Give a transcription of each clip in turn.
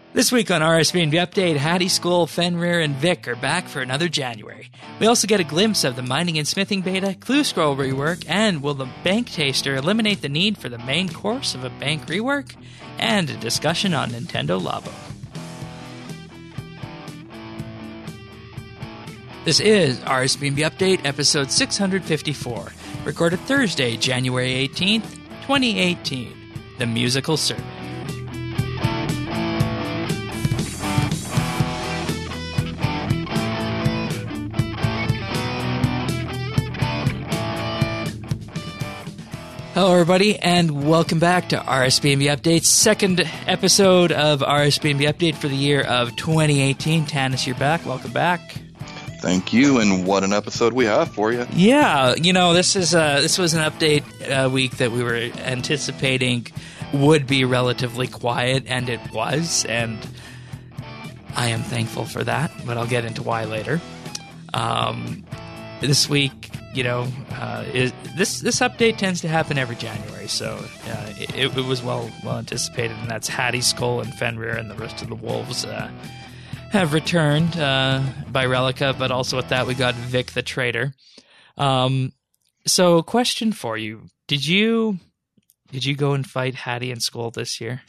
This week on RSBNB Update, Hattie, Skull, Fenrir, and Vic are back for another January. We also get a glimpse of the mining and smithing beta, Clue Scroll rework, and will the bank taster eliminate the need for the main course of a bank rework? And a discussion on Nintendo Labo. This is RSBNB Update, episode 654, recorded Thursday, January 18th, 2018, the musical survey. Hello, everybody, and welcome back to RSBNB Update's second episode of RSBNB Update for the year of 2018. Tanis, you're back. Welcome back. Thank you, and what an episode we have for you. Yeah, this was an update week that we were anticipating would be relatively quiet, and it was, and I am thankful for that, but I'll get into why later. This week, this update tends to happen every January, so it was well anticipated, and that's Hattie, Skull, and Fenrir, and the rest of the wolves have returned by Relica, but also with that we got Vic the Traitor. So, question for you: Did you go and fight Hattie and Skull this year?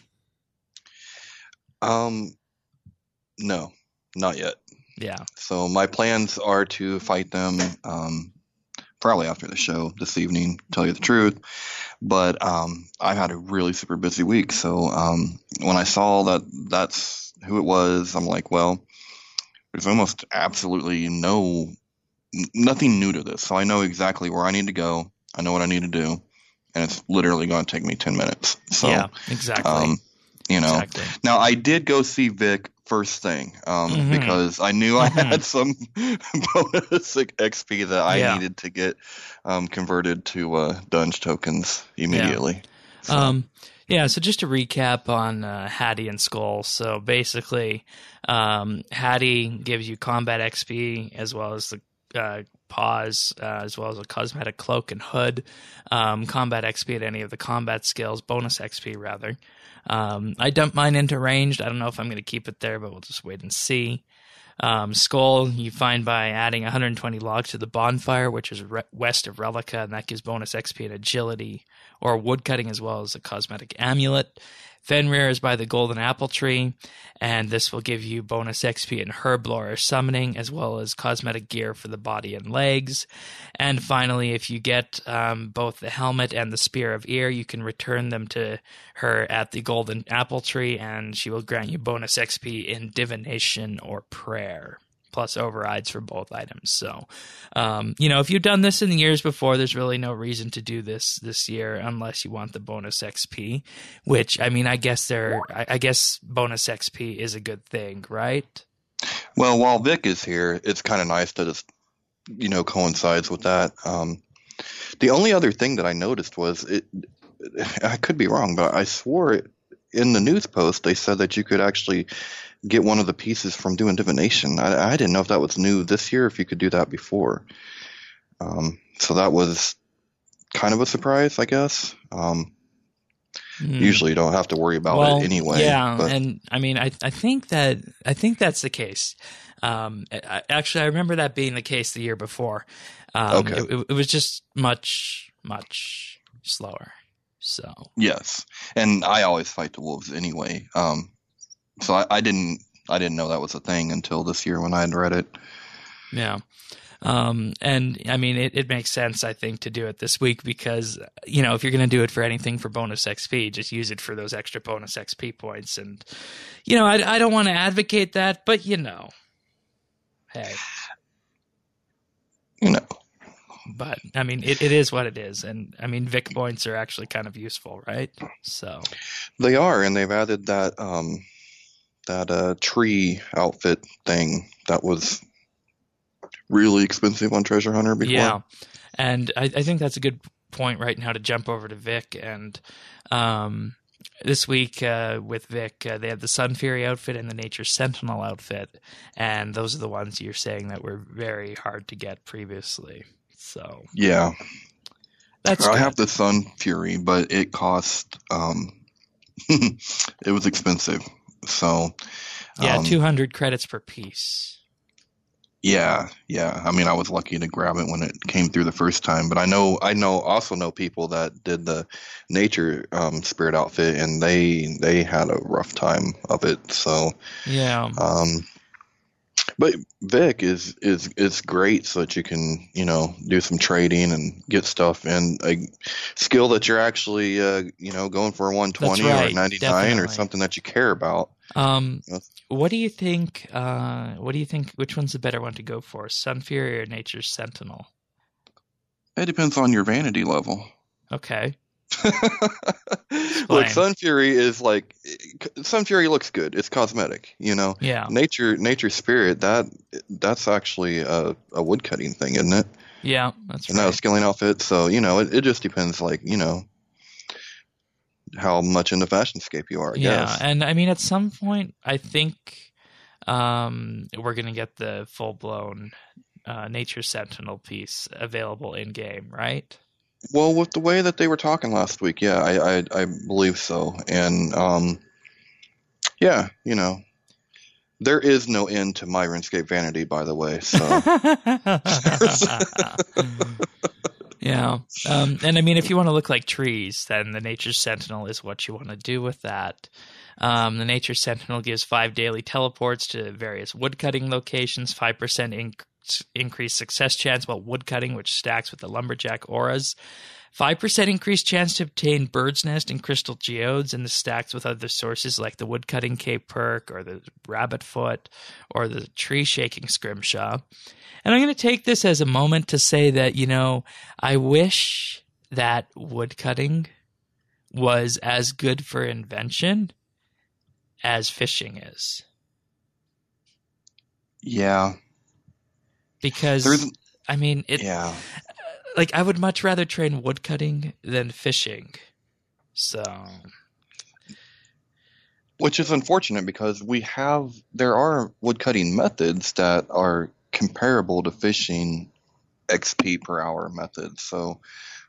No, not yet. Yeah. So my plans are to fight them probably after the show this evening, to tell you the truth. But I've had a really super busy week. So when I saw that that's who it was, I'm like, well, there's almost absolutely nothing new to this. So I know exactly where I need to go. I know what I need to do. And it's literally going to take me 10 minutes. So, yeah, exactly. Exactly. Now I did go see Vic first thing because I knew I had some bonus XP that I needed to get converted to Dunge tokens immediately. Yeah. So just to recap on Hattie and Skull. So basically, Hattie gives you combat XP as well as the pause, as well as a cosmetic cloak and hood, combat XP at any of the combat skills, bonus XP rather. I dumped mine into ranged. I don't know if I'm going to keep it there, but we'll just wait and see. Skull, you find by adding 120 logs to the bonfire, which is west of Relica, and that gives bonus XP and agility or woodcutting as well as a cosmetic amulet. Fenrir is by the golden apple tree, and this will give you bonus XP in herblore or summoning, as well as cosmetic gear for the body and legs. And finally, if you get both the helmet and the spear of ear, you can return them to her at the golden apple tree, and she will grant you bonus XP in divination or prayer, plus overrides for both items. So, if you've done this in the years before, there's really no reason to do this year unless you want the bonus XP, which, I guess I guess bonus XP is a good thing, right? Well, while Vic is here, it's kind of nice that it's, coincides with that. The only other thing that I noticed was, I could be wrong, but I swore in the news post they said that you could actually get one of the pieces from doing divination. I didn't know if that was new this year, if you could do that before. So that was kind of a surprise, I guess. Usually you don't have to worry about it anyway. Yeah, but. And I think that's the case. Actually, I remember that being the case the year before. Okay. It was just much, much slower. So yes, and I always fight the wolves anyway. So I didn't know that was a thing until this year when I had read it. Yeah. And it makes sense, I think, to do it this week because, if you're going to do it for anything for bonus XP, just use it for those extra bonus XP points. And, I don't want to advocate that, but, hey. But, it is what it is. And, Vic points are actually kind of useful, right? So they are, and they've added that tree outfit thing that was really expensive on Treasure Hunter before. Yeah, and I think that's a good point right now to jump over to Vic. And this week with Vic, they have the Sun Fury outfit and the Nature Sentinel outfit, and those are the ones you're saying that were very hard to get previously. So yeah, that's I have the Sun Fury, but it cost it was expensive. So, Yeah, 200 credits per piece. Yeah. I mean, I was lucky to grab it when it came through the first time, but I also know people that did the nature spirit outfit, and they had a rough time of it. So, Yeah. But Vic is great so that you can, do some trading and get stuff, and a skill that you're actually going for a 120 That's right, or 99 definitely. or something that you care about. What do you think? Which one's the better one to go for, Sun Fury or Nature's Sentinel? It depends on your vanity level. Okay. Look, Sun Fury looks good. It's cosmetic, Yeah. Nature Spirit, that's actually a woodcutting thing, isn't it? Yeah, that's right. And that skilling outfit. So, it just depends, how much in the fashionscape you are, I guess. Yeah, and I mean, at some point, I think we're going to get the full-blown Nature Sentinel piece available in-game, right? Well, with the way that they were talking last week, yeah, I believe so. And, yeah, there is no end to my RuneScape vanity, by the way, so... Yeah. And I mean, if you want to look like trees, then the Nature Sentinel is what you want to do with that. The Nature Sentinel gives 5 daily teleports to various woodcutting locations, 5% increased success chance while woodcutting, which stacks with the Lumberjack auras, 5% increased chance to obtain Bird's Nest and Crystal Geodes, and this stacks with other sources like the Woodcutting Cape perk, or the Rabbit Foot, or the Tree Shaking Scrimshaw. And I'm going to take this as a moment to say that, I wish that woodcutting was as good for invention as fishing is. Yeah. Because, I mean, yeah. Like, I would much rather train woodcutting than fishing. So... Which is unfortunate because there are woodcutting methods that are comparable to fishing XP per hour methods. So,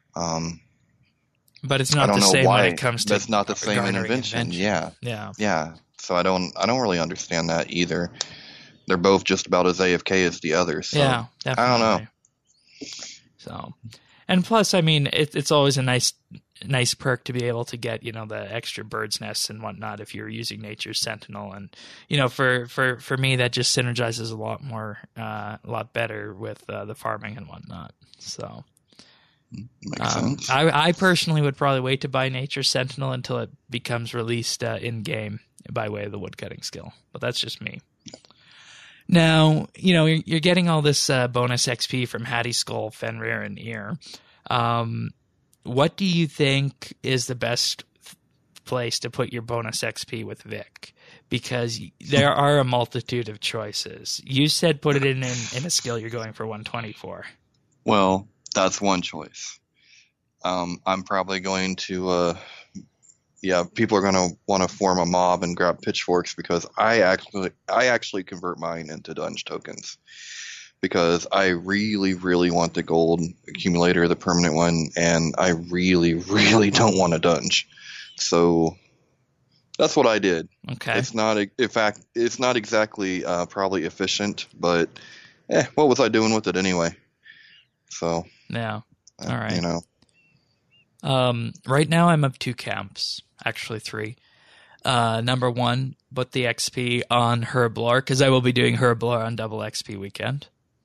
but it's not the same when it comes to... That's not the same in invention. Yeah. So I don't really understand that either. They're both just about as AFK as the others. So yeah, definitely. I don't know. So, and plus, I mean, it's always a nice perk to be able to get, the extra bird's nests and whatnot if you're using Nature's Sentinel. And, for me, that just synergizes a lot better with the farming and whatnot. So, makes sense. I personally would probably wait to buy Nature's Sentinel until it becomes released in game by way of the woodcutting skill. But that's just me. Now, you're getting all this bonus XP from Hattie Skull, Fenrir, and Ear. What do you think is the best place to put your bonus XP with Vic? Because there are a multitude of choices. You said put it in a skill you're going for 120 for. Well, that's one choice. I'm probably going to... people are going to want to form a mob and grab pitchforks because I actually convert mine into dunge tokens because I really, really want the gold accumulator, the permanent one, and I really, really don't want a dunge. So that's what I did. Okay. It's not, in fact, it's not exactly probably efficient, but what was I doing with it anyway? So yeah, all right. Right now I'm of 2 camps. Actually 3. Number 1, put the XP on Herblore, because I will be doing Herblore on double XP weekend.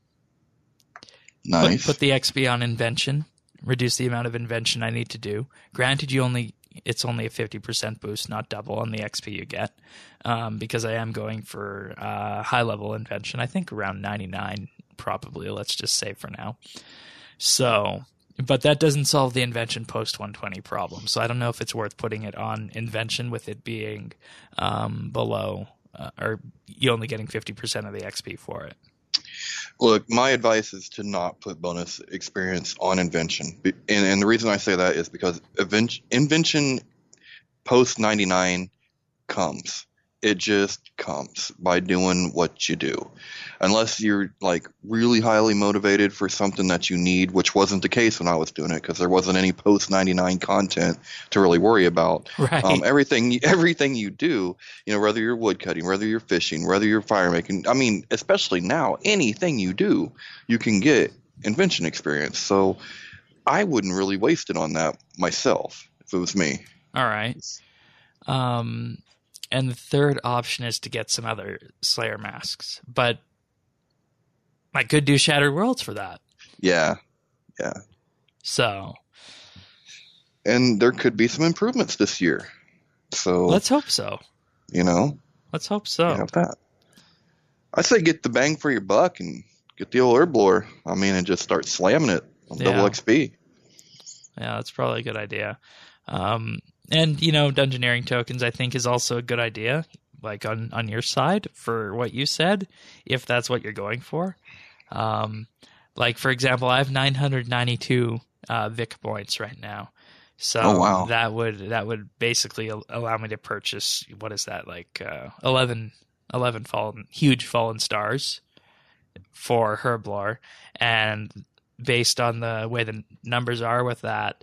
Nice. Put the XP on Invention. Reduce the amount of Invention I need to do. Granted, it's only a 50% boost, not double on the XP you get, because I am going for high-level Invention. I think around 99, probably, let's just say for now. So... But that doesn't solve the Invention post 120 problem. So I don't know if it's worth putting it on Invention with it being below, or you only getting 50% of the XP for it. Look, my advice is to not put bonus experience on Invention. And the reason I say that is because Invention post 99 comes. It just comes by doing what you do. Unless you're like really highly motivated for something that you need, which wasn't the case when I was doing it because there wasn't any post 99 content to really worry about. Right. Everything you do, whether you're woodcutting, whether you're fishing, whether you're fire making, I mean, especially now, anything you do, you can get invention experience. So I wouldn't really waste it on that myself if it was me. All right. And the third option is to get some other Slayer masks, but I could do Shattered Worlds for that. Yeah. So. And there could be some improvements this year. So let's hope so. Let's hope so. Have that. I say get the bang for your buck and get the old herb blower. I mean, and just start slamming it on double XP. Yeah, that's probably a good idea. And, Dungeoneering tokens, I think, is also a good idea, like on your side for what you said, if that's what you're going for. Like, for example, I have 992 Vic points right now. So that would basically allow me to purchase, what is that, like 11 huge fallen stars for Herblore. And based on the way the numbers are with that,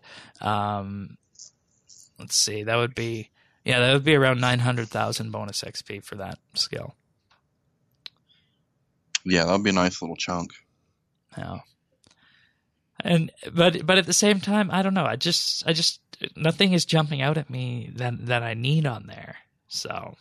let's see, that would be around 900,000 bonus XP for that skill. Yeah, that would be a nice little chunk. Yeah. But at the same time, I don't know. I just nothing is jumping out at me that I need on there. So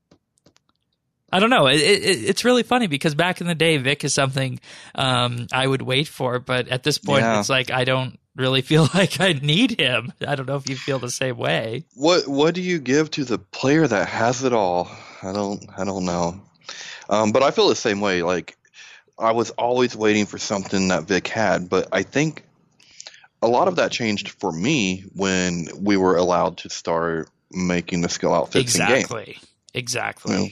I don't know. It's really funny because back in the day, Vic is something I would wait for, but at this point, It's like I don't really feel like I need him. I don't know if you feel the same way. What do you give to the player that has it all? I don't know. But I feel the same way. Like I was always waiting for something that Vic had, but I think a lot of that changed for me when we were allowed to start making the skill outfits in game. Exactly.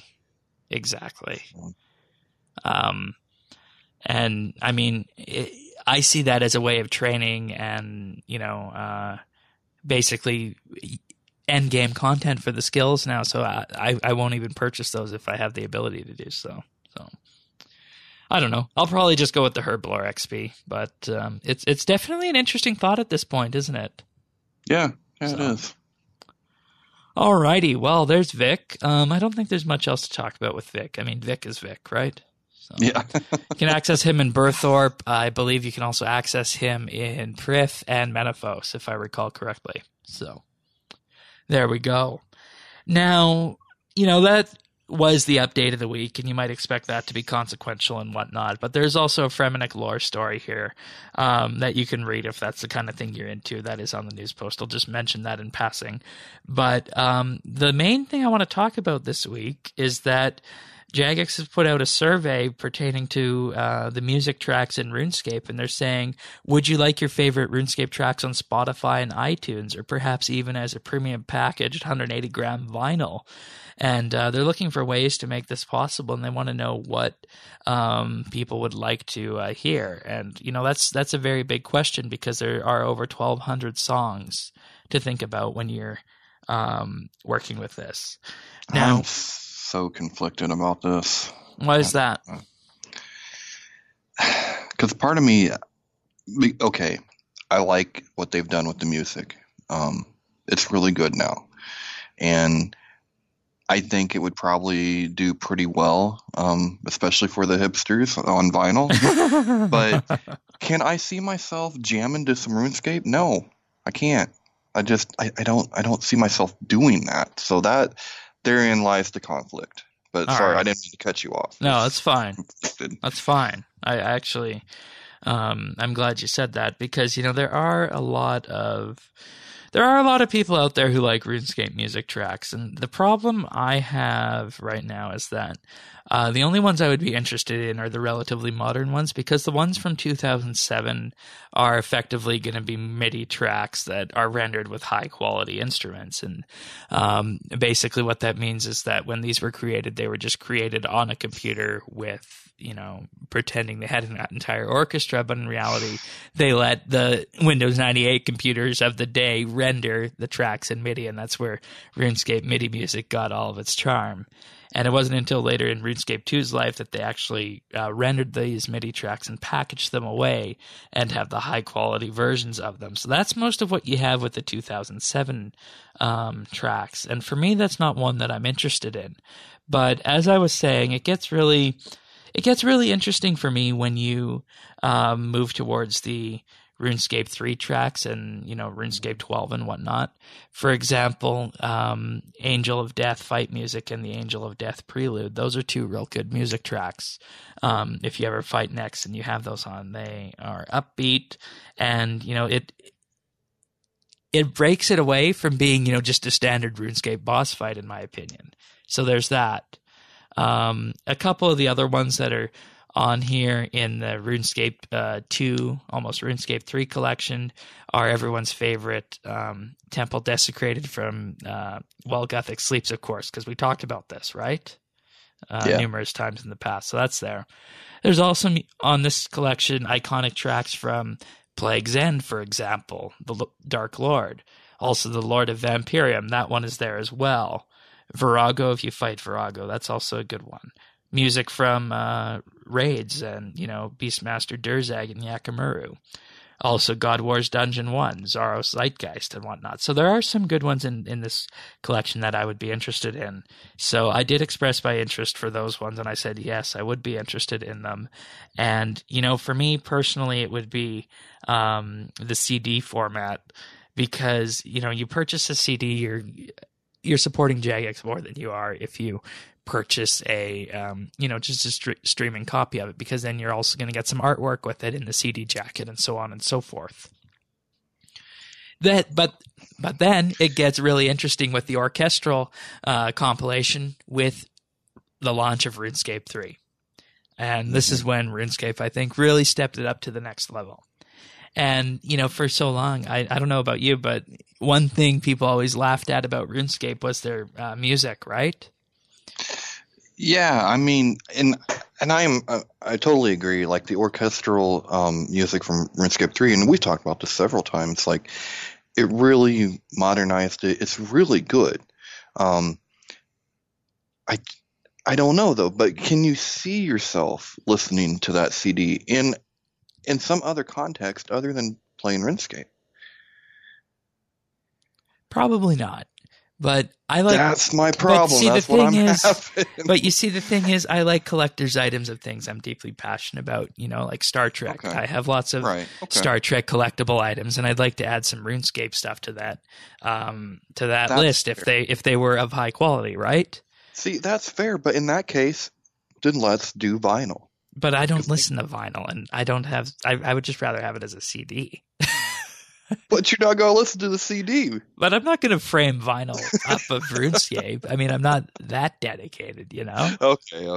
And I mean, I see that as a way of training and, basically end game content for the skills now. So I won't even purchase those if I have the ability to do so. So I don't know. I'll probably just go with the Herblore XP, but it's definitely an interesting thought at this point, isn't it? Yeah, it is. Alrighty, well, there's Vic. I don't think there's much else to talk about with Vic. I mean, Vic is Vic, right? So, yeah. You can access him in Burthorpe. I believe you can also access him in Prith and Menaphos, if I recall correctly. So, there we go. Now, that was the update of the week, and you might expect that to be consequential and whatnot, but there's also a Fremennik lore story here that you can read if that's the kind of thing you're into. That is on the news post. I'll just mention that in passing. But the main thing I want to talk about this week is that Jagex has put out a survey pertaining to the music tracks in RuneScape, and they're saying, would you like your favorite RuneScape tracks on Spotify and iTunes, or perhaps even as a premium package, 180-gram vinyl? And they're looking for ways to make this possible, and they want to know what people would like to hear. And, that's a very big question because there are over 1,200 songs to think about when you're working with this. Now, I'm so conflicted about this. Why is that? Because part of me, okay, I like what they've done with the music. It's really good now. And I think it would probably do pretty well, especially for the hipsters on vinyl. But can I see myself jamming to some RuneScape? No, I can't. I don't see myself doing that. So that therein lies the conflict. But all sorry, right. I didn't mean to cut you off. No, that's fine. That's fine. I actually, I'm glad you said that because, there are a lot of people out there who like RuneScape music tracks, and the problem I have right now is that the only ones I would be interested in are the relatively modern ones, because the ones from 2007 are effectively going to be MIDI tracks that are rendered with high-quality instruments, and basically what that means is that when these were created, they were just created on a computer with pretending they had an entire orchestra, but in reality, they let the Windows 98 computers of the day render the tracks in MIDI, and that's where RuneScape MIDI music got all of its charm. And it wasn't until later in RuneScape 2's life that they actually rendered these MIDI tracks and packaged them away and have the high-quality versions of them. So that's most of what you have with the 2007 tracks. And for me, that's not one that I'm interested in. But as I was saying, it gets really interesting for me when you move towards the RuneScape 3 tracks and, RuneScape 12 and whatnot. For example, Angel of Death fight music and the Angel of Death prelude. Those are two real good music tracks. If you ever fight next and you have those on, they are upbeat, and, it breaks it away from being, just a standard RuneScape boss fight, in my opinion. So there's that. A couple of the other ones that are on here in the RuneScape 2, almost RuneScape 3 collection are everyone's favorite Temple Desecrated from While Guthix Sleeps, of course, because we talked about this, right? Numerous times in the past, so that's there. There's also on this collection iconic tracks from Plague's End, for example, the Dark Lord. Also the Lord of Vampirium, that one is there as well. Virago, if you fight Virago, that's also a good one. Music from Raids and, Beastmaster Durzag and Yakamuru. Also God Wars Dungeon 1, Zaros Zeitgeist and whatnot. So there are some good ones in this collection that I would be interested in. So I did express my interest for those ones, and I said, yes, I would be interested in them. And, for me personally, it would be the CD format because, you purchase a CD, you're supporting Jagex more than you are if you purchase a just a streaming copy of it, because then you're also going to get some artwork with it in the CD jacket and so on and so forth. But then it gets really interesting with the orchestral compilation with the launch of RuneScape 3. And this is when RuneScape, I think, really stepped it up to the next level. And, for so long, I don't know about you, but one thing people always laughed at about RuneScape was their music, right? Yeah, I mean, and I totally agree. Like the orchestral music from RuneScape 3, and we've talked about this several times. Like it really modernized it. It's really good. I don't know though, but can you see yourself listening to that CD in some other context other than playing RuneScape? Probably not. But I like. That's my problem. That's what I'm having. But you see, the thing is, I like collector's items of things I'm deeply passionate about. Like Star Trek. Okay. I have lots of Star Trek collectible items, and I'd like to add some RuneScape stuff to that list if they were of high quality, right? See, that's fair. But in that case, then let's do vinyl. But I don't listen to vinyl, and I don't have. I would just rather have it as a CD. But you're not going to listen to the CD. But I'm not going to frame vinyl up of RuneScape. I mean, I'm not that dedicated, Okay.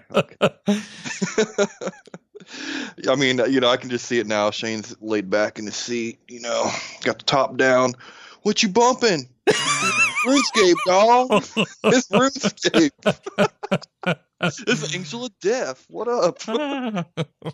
I mean, I can just see it now. Shane's laid back in the seat, got the top down. What you bumping? RuneScape, dog. It's RuneScape. It's Angel of Death. What up?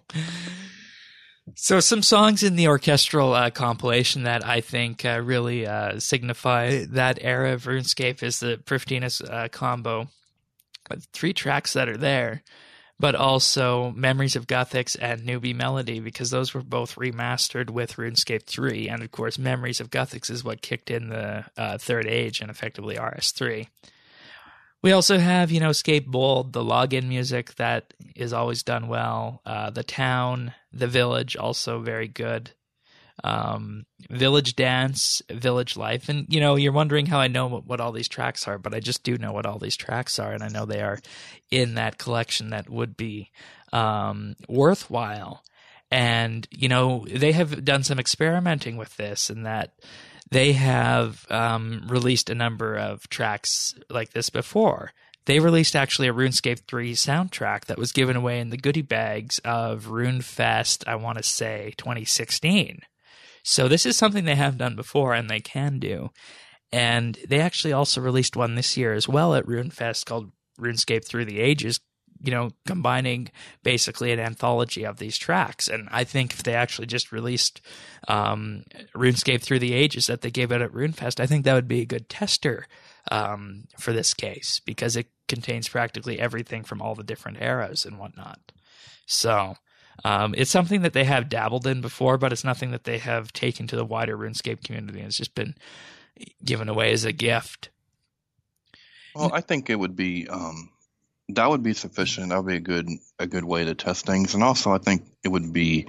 So some songs in the orchestral compilation that I think really signify that era of RuneScape is the Prifddinas combo. 3 tracks that are there, but also Memories of Guthix and Newbie Melody, because those were both remastered with RuneScape 3. And of course, Memories of Guthix is what kicked in the Third Age and effectively RS3. We also have, Scape Bold, the login music that is always done well. The Town, The Village, also very good. Village Dance, Village Life. And, you're wondering how I know what all these tracks are, but I just do know what all these tracks are, and I know they are in that collection that would be worthwhile. And, they have done some experimenting with this, and that they have released a number of tracks like this before. They released actually a RuneScape 3 soundtrack that was given away in the goodie bags of RuneFest, I want to say, 2016. So this is something they have done before and they can do. And they actually also released one this year as well at RuneFest called RuneScape Through the Ages combining basically an anthology of these tracks. And I think if they actually just released RuneScape Through the Ages that they gave out at RuneFest, I think that would be a good tester for this case, because it contains practically everything from all the different eras and whatnot. So it's something that they have dabbled in before, but it's nothing that they have taken to the wider RuneScape community. It's just been given away as a gift. Well, I think it would be that would be sufficient. That would be a good way to test things, and also I think it would be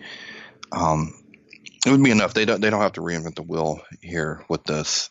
enough. They don't have to reinvent the wheel here with this.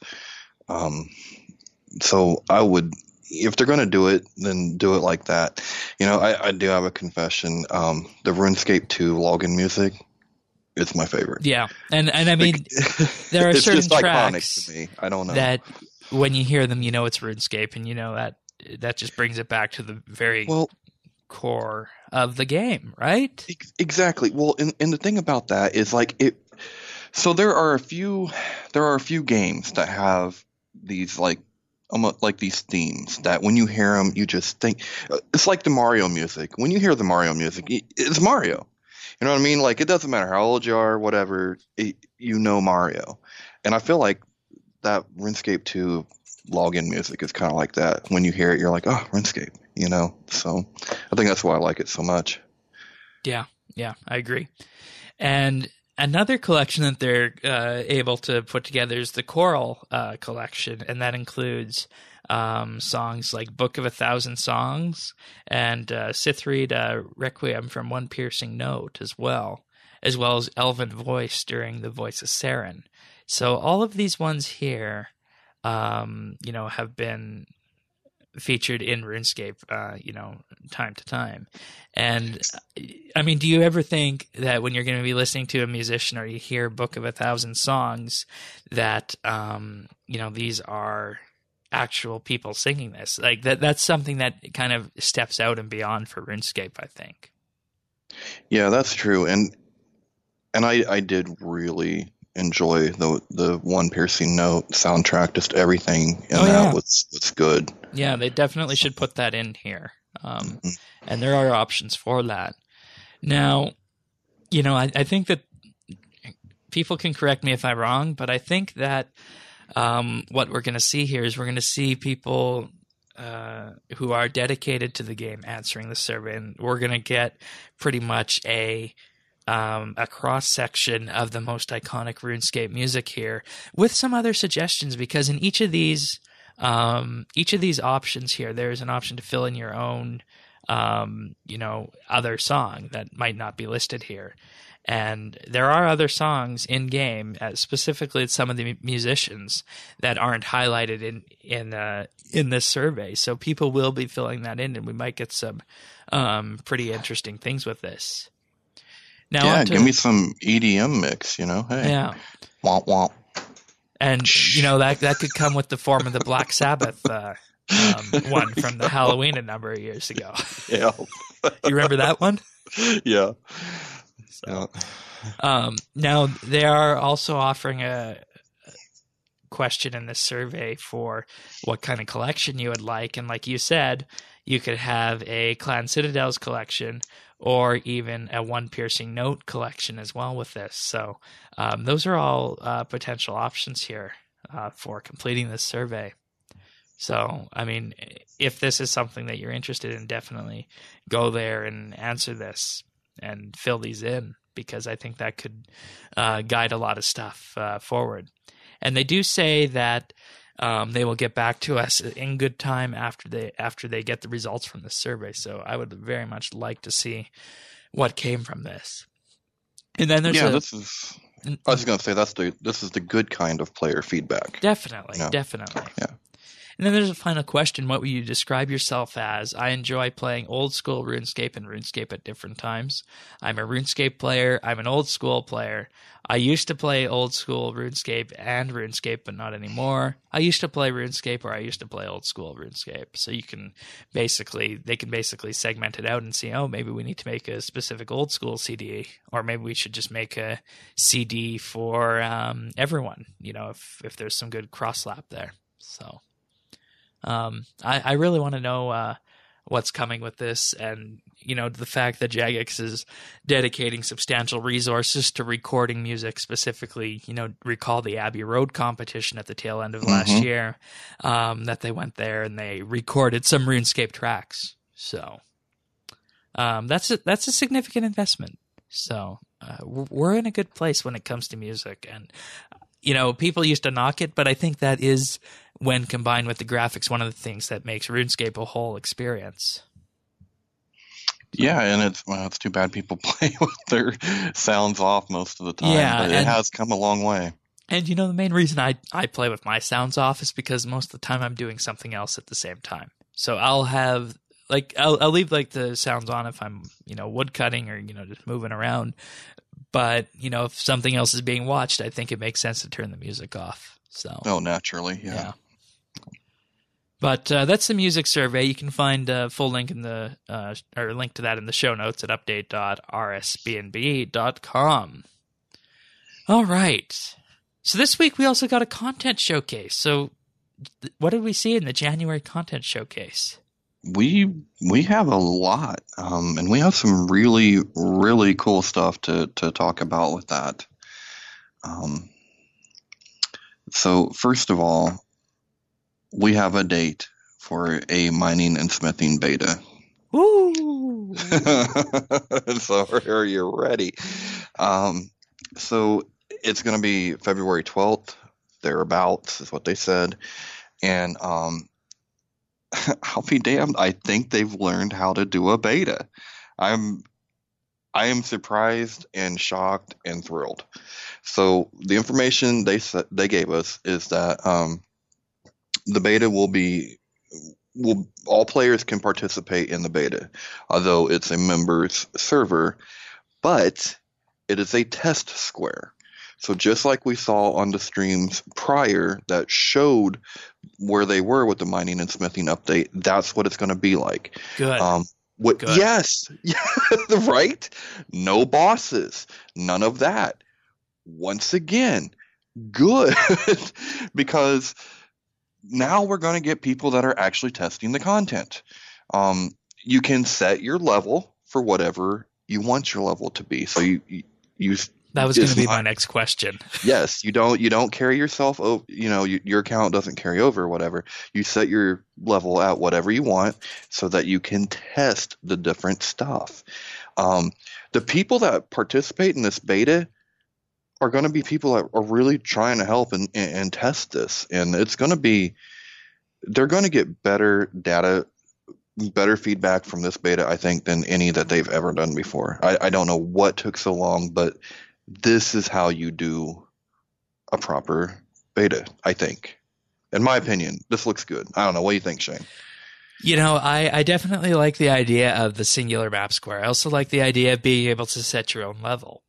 So I would, if they're going to do it, then do it like that. I do have a confession. The RuneScape 2 login music, it's my favorite. Yeah, and I mean, there are it's certain just tracks iconic to me. I don't know that when you hear them, it's RuneScape, and that just brings it back to the very core of the game, right? Exactly. Well, and the thing about that is like it. So there are a few games that have these like these themes that when you hear them, you just think it's like the Mario music. When you hear the Mario music, it's Mario. You know what I mean? Like, it doesn't matter how old you are, whatever, Mario. And I feel like that RuneScape 2 login music is kind of like that. When you hear it, you're like, oh, RuneScape, So I think that's why I like it so much. Yeah, I agree. And another collection that they're able to put together is the Choral collection, and that includes songs like Book of 1,000 Songs and Cythrid Requiem from One Piercing Note as well as Elven Voice during the Voice of Seren. So all of these ones here, have been featured in RuneScape, time to time. And I mean, do you ever think that when you're going to be listening to a musician or you hear Book of 1,000 Songs that, these are actual people singing this? Like that's something that kind of steps out and beyond for RuneScape, I think. Yeah, that's true. And I did really enjoy the One Piercing Note soundtrack. Just everything in that was good. Yeah, they definitely should put that in here. And there are options for that. Now, I think that people can correct me if I'm wrong, but I think that what we're going to see here is we're going to see people who are dedicated to the game answering the survey, and we're going to get pretty much a cross-section of the most iconic RuneScape music here with some other suggestions, because in each of these options here, there's an option to fill in your own, other song that might not be listed here. And there are other songs in game, specifically some of the musicians that aren't highlighted in this survey. So people will be filling that in, and we might get some pretty interesting things with this. Now, give me some EDM mix, Hey. Yeah. Womp womp. And that could come with the form of the Black Sabbath one from the Halloween a number of years ago. Yeah. You remember that one? Yeah. So, now they are also offering a question in this survey for what kind of collection you would like, and like you said, you could have a Clan Citadel's collection or even a One Piercing Note collection as well with this. So those are all potential options here for completing this survey. So, I mean, if this is something that you're interested in, definitely go there and answer this and fill these in, because I think that could guide a lot of stuff forward. And they do say that they will get back to us in good time after they get the results from this survey. So I would very much like to see what came from this. And then there's I was going to say this is the good kind of player feedback. Definitely. Yeah. And then there's a final question. What would you describe yourself as? I enjoy playing old school RuneScape and RuneScape at different times. I'm a RuneScape player. I'm an old school player. I used to play old school RuneScape and RuneScape, but not anymore. I used to play RuneScape, or I used to play old school RuneScape. So they can basically segment it out and see, oh, maybe we need to make a specific old school CD, or maybe we should just make a CD for everyone, if there's some good cross-lap there. So I really want to know what's coming with this, and the fact that Jagex is dedicating substantial resources to recording music, specifically, recall the Abbey Road competition at the tail end of last year, that they went there and they recorded some RuneScape tracks. So that's a significant investment. So we're in a good place when it comes to music, and people used to knock it, but I think that is, when combined with the graphics, one of the things that makes RuneScape a whole experience. Yeah, and it's too bad people play with their sounds off most of the time. Yeah, but it has come a long way. And the main reason I play with my sounds off is because most of the time I'm doing something else at the same time. So I'll have I'll leave the sounds on if I'm wood cutting or just moving around. But if something else is being watched, I think it makes sense to turn the music off. So naturally, yeah. But that's the music survey. You can find a full link in the or link to that in the show notes at update.rsbnb.com. All right. So this week we also got a content showcase. So what did we see in the January content showcase? We have a lot, and we have some really, really cool stuff to talk about with that. So first of all, we have a date for a mining and smithing beta. Woo! So are you ready? So it's going to be February 12th, thereabouts is what they said. And I'll be damned, I think they've learned how to do a beta. I am surprised and shocked and thrilled. So the information they gave us is that the beta will all players can participate in the beta, although it's a members server, but it is a test square. So just like we saw on the streams prior that showed where they were with the mining and smithing update, that's what it's going to be like. Good. Good. Yes, right? No bosses, none of that. Once again, good, because now we're going to get people that are actually testing the content. You can set your level for whatever you want your level to be. So you that was going to be my next question. Yes, you don't carry yourself over. Your account doesn't carry over or whatever. You set your level at whatever you want so that you can test the different stuff. The people that participate in this beta are going to be people that are really trying to help and test this, and they're going to get better data, better feedback from this beta, I think, than any that they've ever done before. I don't know what took so long, but this is how you do a proper beta, I think. In my opinion, this looks good. I don't know. What do you think, Shane? I definitely like the idea of the singular map square. I also like the idea of being able to set your own level.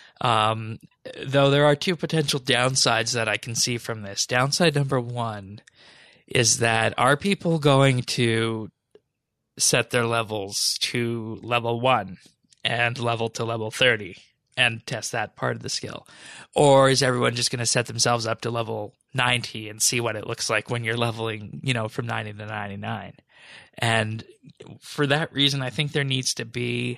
Though there are two potential downsides that I can see from this. Downside number one is that are people going to set their levels to level 1 and level to level 30 and test that part of the skill? Or is everyone just going to set themselves up to level 90 and see what it looks like when you're leveling, from 90 to 99? And for that reason, I think there needs to be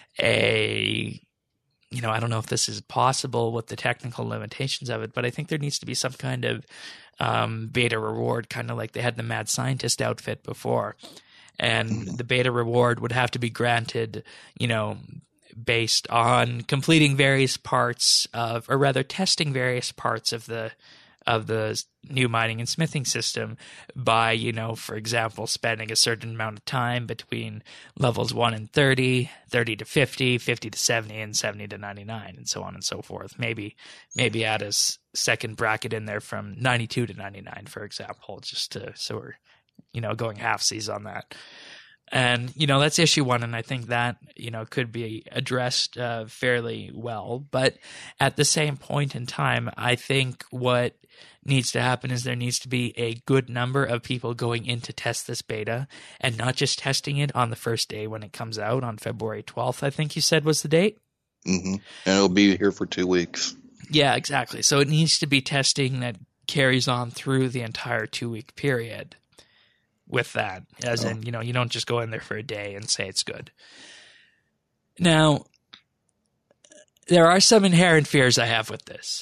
I don't know if this is possible with the technical limitations of it, but I think there needs to be some kind of beta reward, kind of like they had the Mad Scientist outfit before. And the beta reward would have to be granted, based on completing various parts of, or rather testing various parts of the new mining and smithing system by, for example, spending a certain amount of time between levels 1 and 30, 30 to 50, 50 to 70, and 70 to 99, and so on and so forth. Maybe add a second bracket in there from 92 to 99, for example, so we're, going halfsies on that. And, that's issue one, and I think that, could be addressed fairly well. But at the same point in time, I think what needs to happen is there needs to be a good number of people going in to test this beta, and not just testing it on the first day when it comes out on February 12th, I think you said was the date. Mm-hmm. And it'll be here for 2 weeks. Yeah, exactly. So it needs to be testing that carries on through the entire 2-week period. with that, as in, you don't just go in there for a day and say it's good. Now, there are some inherent fears I have with this.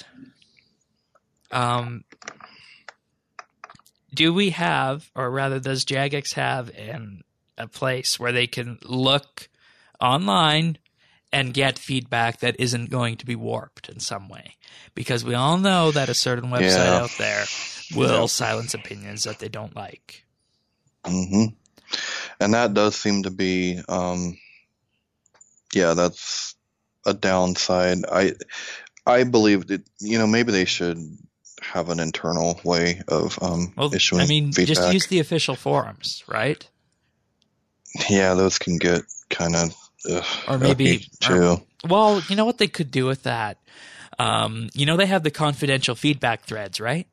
Do we have, or rather does Jagex have a place where they can look online and get feedback that isn't going to be warped in some way? Because we all know that a certain website out there will silence opinions that they don't like. Mm-hmm. And that does seem to be, that's a downside. I believe that, maybe they should have an internal way of issuing feedback. Just use the official forums, right? Yeah, those can get kind of or maybe too. Well, you know what they could do with that? They have the confidential feedback threads, right?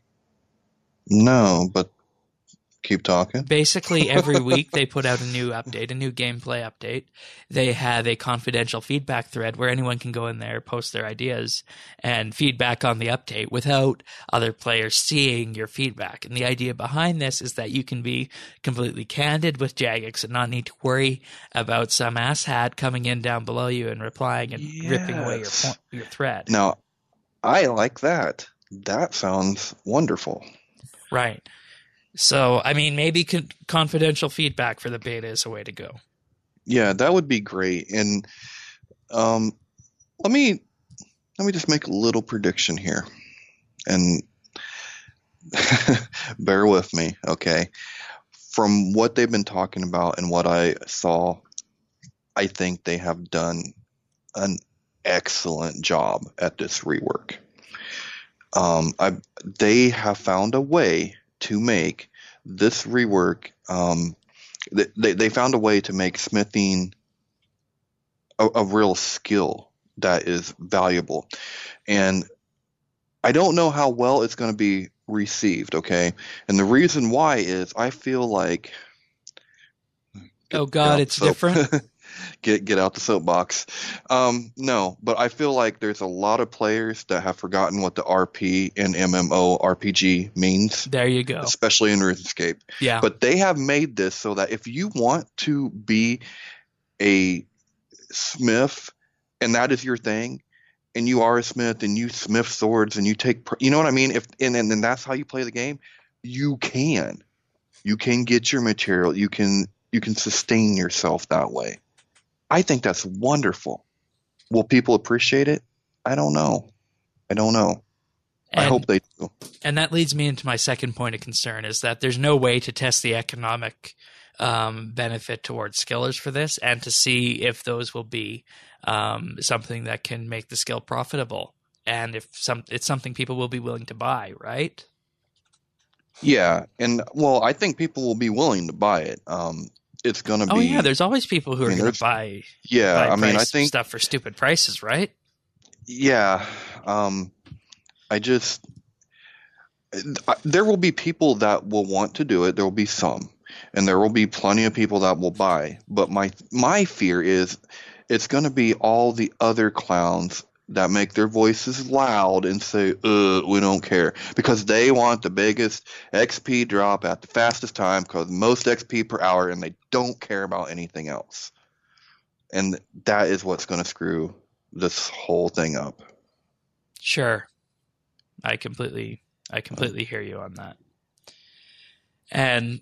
No, but keep talking. Basically, every week they put out a new update, a new gameplay update. They have a confidential feedback thread where anyone can go in there, post their ideas, and feedback on the update without other players seeing your feedback. And the idea behind this is that you can be completely candid with Jagex and not need to worry about some asshat coming in down below you and replying and ripping away your thread. Now, I like that. That sounds wonderful. Right. So, maybe confidential feedback for the beta is a way to go. Yeah, that would be great. And let me just make a little prediction here, and bear with me, okay? From what they've been talking about and what I saw, I think they have done an excellent job at this rework. They have found a way to make this rework, they found a way to make smithing a real skill that is valuable. And I don't know how well it's going to be received, okay? And the reason why is I feel like... Oh, God, it's different? Get out the soapbox. No, but I feel like there's a lot of players that have forgotten what the RP and MMO RPG means. There you go. Especially in RuneScape. Yeah. But they have made this so that if you want to be a smith and that is your thing, and you are a smith and you smith swords and you take, you know what I mean? And that's how you play the game, you can get your material. You can sustain yourself that way. I think that's wonderful. Will people appreciate it? I don't know. I hope they do. And that leads me into my second point of concern is that there's no way to test the economic benefit towards skillers for this and to see if those will be something that can make the skill profitable and if it's something people will be willing to buy, right? Yeah. And, well, I think people will be willing to buy it. It's going to be... Oh, yeah, there's always people who are going to buy I think stuff for stupid prices, right? Yeah. There will be people that will want to do it. There will be some. And there will be plenty of people that will buy. But my fear is it's going to be all the other clowns that make their voices loud and say, we don't care. Because they want the biggest XP drop at the fastest time because most XP per hour, and they don't care about anything else. And that is what's going to screw this whole thing up. Sure. I completely hear you on that. And,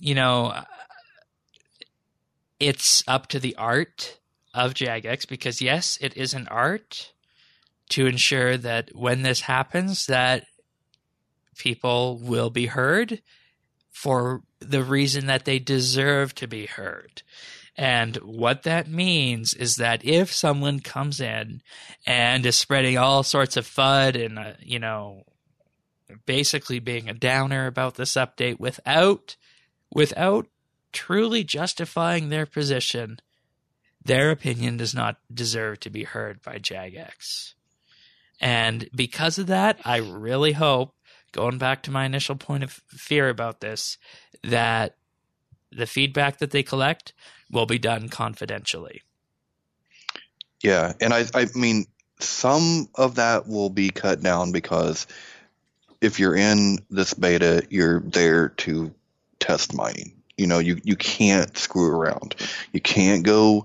it's up to the art of Jagex because, yes, it is an art to ensure that when this happens, that people will be heard for the reason that they deserve to be heard. And what that means is that if someone comes in and is spreading all sorts of FUD and, basically being a downer about this update without truly justifying their position, their opinion does not deserve to be heard by Jagex. And because of that, I really hope, going back to my initial point of fear about this, that the feedback that they collect will be done confidentially. Yeah, and I mean, some of that will be cut down because if you're in this beta, you're there to test mining. you can't screw around. You can't go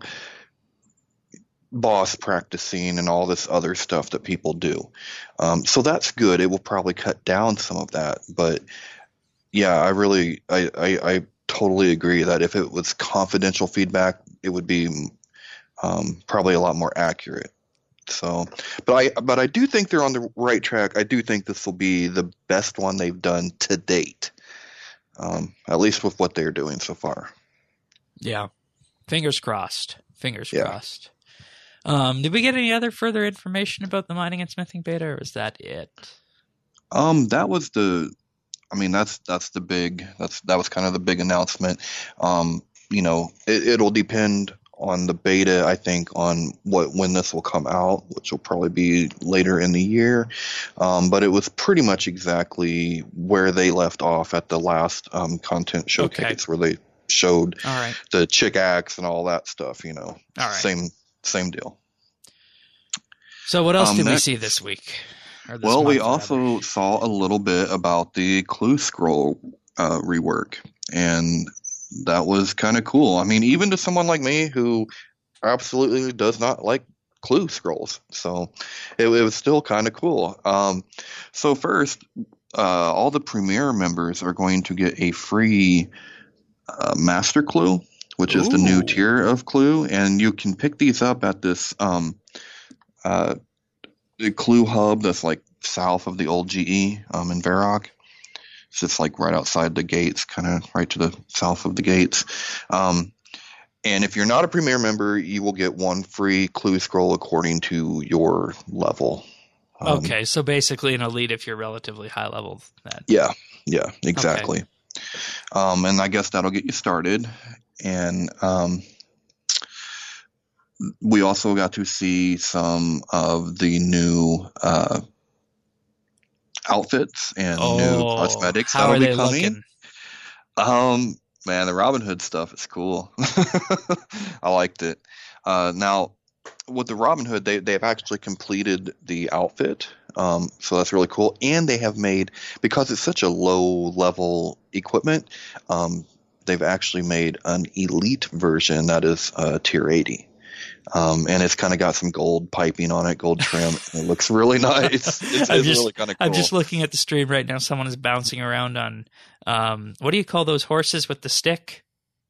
boss practicing and all this other stuff that people do. So that's good. It will probably cut down some of that. But yeah, I totally agree that if it was confidential feedback, it would be probably a lot more accurate. So, but I do think they're on the right track. I do think this will be the best one they've done to date, at least with what they're doing so far. Yeah, fingers crossed. Fingers crossed. Did we get any other further information about the mining and smithing beta, or is that it? That was that was kind of the big announcement. It'll depend on the beta, I think, on when this will come out, which will probably be later in the year. But it was pretty much exactly where they left off at the last content showcase, where they showed the chick axe and all that stuff. All right. Same deal. So what else did we see this week? Well, we also saw a little bit about the Clue Scroll rework, and that was kind of cool. I mean, even to someone like me who absolutely does not like Clue Scrolls, so it was still kind of cool. So first, all the Premier members are going to get a free Master Clue, which is the new tier of Clue, and you can pick these up at this the Clue Hub that's like south of the old GE in Varrock. It's just like right outside the gates, kind of right to the south of the gates. And if you're not a Premier member, you will get one free Clue Scroll according to your level. Okay, so basically an elite if you're relatively high level. Yeah, exactly. Okay. And I guess that'll get you started. And we also got to see some of the new outfits and new cosmetics that'll be coming. Man, the Robin Hood stuff is cool. I liked it. Now, with the Robin Hood, they've actually completed the outfit, so that's really cool. And they have made, because it's such a low level equipment, they've actually made an elite version that is tier 80. And it's kind of got some gold piping on it, gold trim. It looks really nice. It's really kind of cool. I'm just looking at the stream right now. Someone is bouncing around on, what do you call those horses with the stick?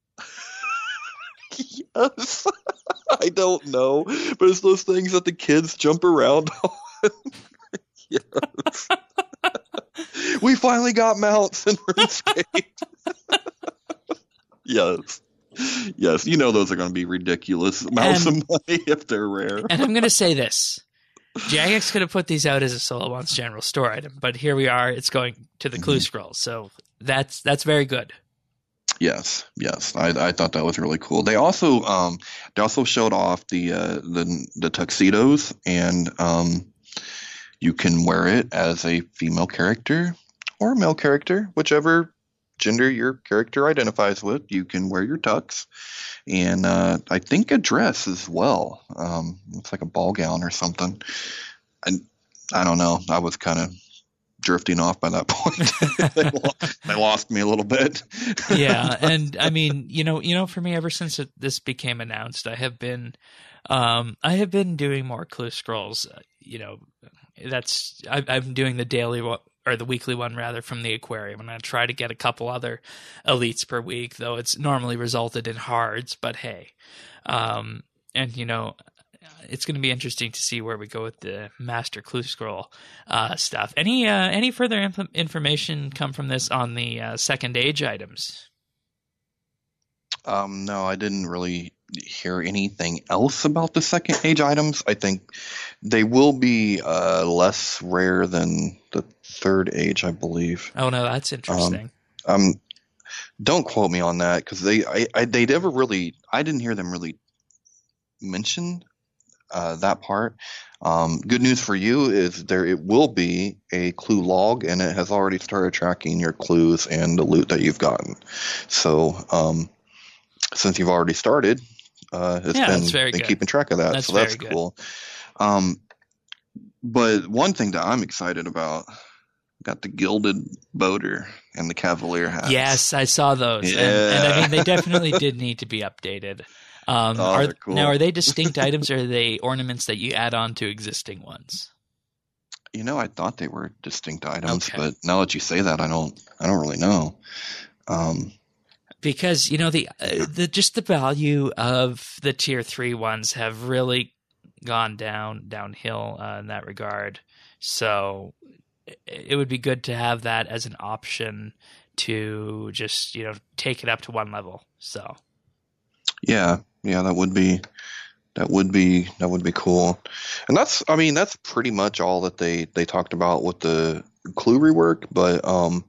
Yes. I don't know, but it's those things that the kids jump around on. Yes. We finally got mounts in RuneScape. Yes. Yes, those are going to be ridiculous amounts of money if they're rare. And I'm going to say this. Jagex could have put these out as a Solo Wants general store item, but here we are. It's going to the Clue Scroll, so that's very good. Yes. I thought that was really cool. They also showed off the tuxedos, and you can wear it as a female character or a male character, whichever gender your character identifies with. You can wear your tux, and I think a dress as well. Looks like a ball gown or something. I don't know. I was kind of drifting off by that point. They lost me a little bit. Yeah, and I mean, for me, ever since this became announced, I have been doing more Clue Scrolls. I'm doing the daily one, or the weekly one rather, from the aquarium, and I try to get a couple other elites per week, though it's normally resulted in hards. But hey, it's going to be interesting to see where we go with the Master Clue Scroll stuff. Any further information come from this on the second age items? No, I didn't really hear anything else about the second age items. I think they will be less rare than the third age, I believe. Oh no, that's interesting. Don't quote me on that, because they never really, I didn't hear them really mention that part. Good news for you is it will be a clue log, and it has already started tracking your clues and the loot that you've gotten. So since you've already started, it's been keeping track of that. That's cool. But one thing that I'm excited about, got the Gilded Boater. and the Cavalier hats. Yes, I saw those, Yeah. and I mean they definitely did need to be updated. They're cool. Now, are they distinct items, or are they ornaments that you add on to existing ones? I thought they were distinct items, Okay. but now that you say that, I don't really know. Because just the value of the tier 3 ones have really gone downhill in that regard. So it would be good to have that as an option to just take it up to one level. So Yeah, that would be cool. And that's pretty much all that they talked about with the clue rework. But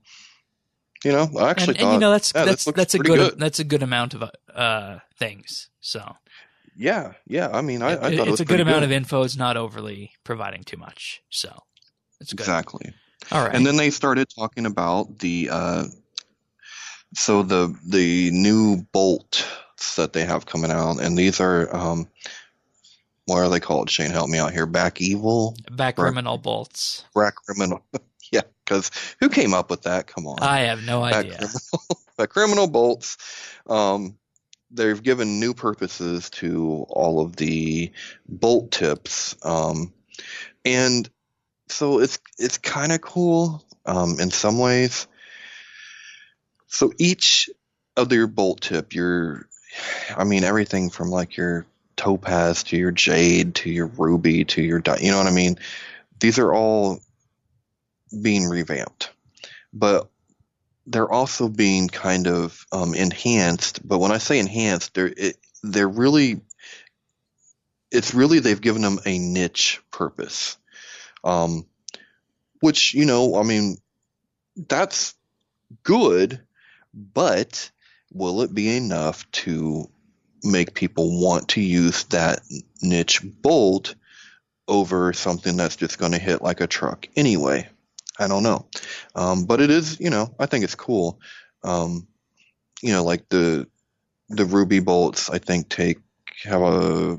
I actually thought that's a good. That's a good amount of things. So yeah. I mean, I thought it was a good amount of info. It's not overly providing too much. So it's good. Exactly. All right. And then they started talking about the new bolts that they have coming out, and these are what are they called? Shane, help me out here. Back criminal bolts. Back criminal. Yeah, because who came up with that? Come on. I have no idea. Back criminal bolts. They've given new purposes to all of the bolt tips, and so it's kind of cool in some ways. So each of your bolt tip, everything from like your topaz to your jade to your ruby to your you know what I mean? These are all being revamped, but they're also being kind of enhanced. But when I say enhanced, they're really they've given them a niche purpose, which that's good. But will it be enough to make people want to use that niche bolt over something that's just going to hit like a truck anyway? I don't know. But it is, I think it's cool. Like the ruby bolts, I think have a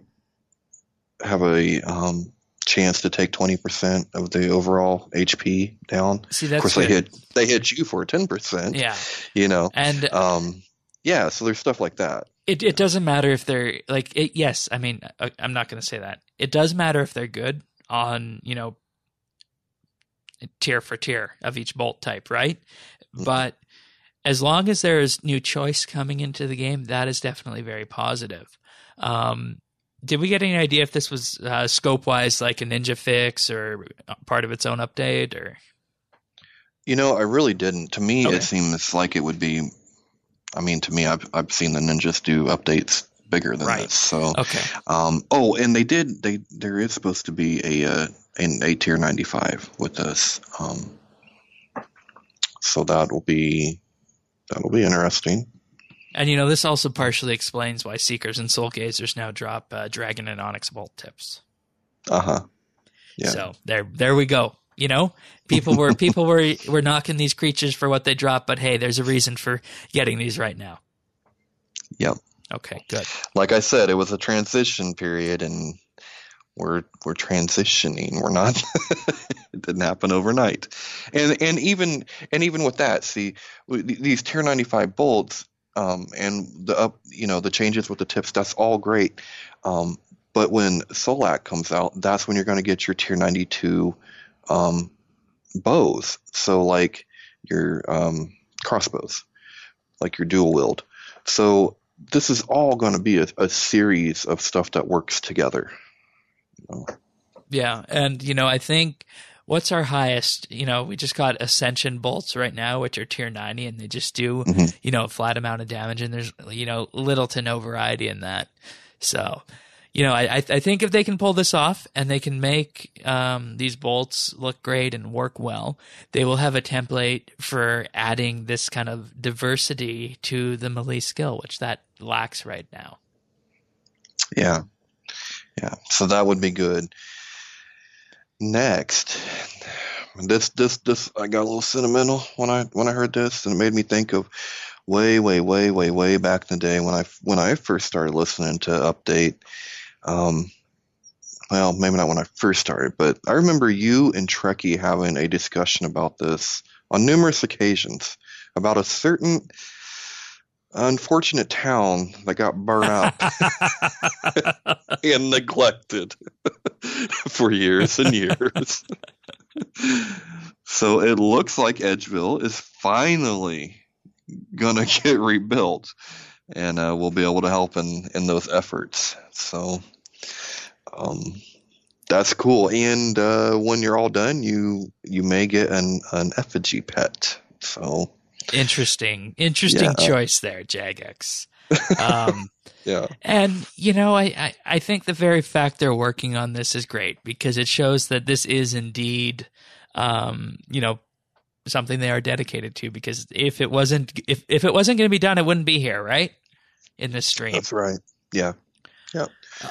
chance to take 20% of the overall HP down. See, that's of course, they hit you for 10%. Yeah. And yeah, so there's stuff like that. It doesn't matter if they're like it. Yes, I mean I'm not going to say that. It does matter if they're good on tier for tier of each bolt type, right? Mm-hmm. But as long as there is new choice coming into the game, that is definitely very positive. Did we get any idea if this was scope-wise like a ninja fix or part of its own update? Or I really didn't. To me, okay. It seems like it would be. I mean, to me, I've seen the ninjas do updates bigger than this. So okay. And there is supposed to be a tier 95 with this. So that'll be interesting. And this also partially explains why Seekers and Soul Gazers now drop Dragon and Onyx bolt tips. Yeah. So there we go. People were knocking these creatures for what they drop, but hey, there's a reason for getting these right now. Yep. Okay, good. Like I said, it was a transition period, and we're transitioning. We're not. It didn't happen overnight, and even with that, see these tier 95 bolts, and the changes with the tips. That's all great, but when Solak comes out, that's when you're going to get your tier 92 bows. So like your crossbows, like your dual wield. So this is all going to be a series of stuff that works together. Yeah, and I think what's our highest? We just got Ascension bolts right now, which are tier 90, and they just do a flat amount of damage, and there's little to no variety in that. So I think if they can pull this off and they can make these bolts look great and work well, they will have a template for adding this kind of diversity to the melee skill, which that lacks right now. Yeah. So that would be good. Next, this I got a little sentimental when I heard this, and it made me think of way back in the day when I first started listening to Update. Well, maybe not when I first started, but I remember you and Trekkie having a discussion about this on numerous occasions about a certain unfortunate town that got burned up and neglected for years and years. So it looks like Edgeville is finally gonna get rebuilt, and we'll be able to help in those efforts. So that's cool. And when you're all done, you may get an effigy pet. So Interesting choice there, Jagex. Yeah. And, I think the very fact they're working on this is great because it shows that this is indeed, something they are dedicated to, because if it wasn't going to be done, it wouldn't be here, right? In this stream. That's right. Yeah. Yeah.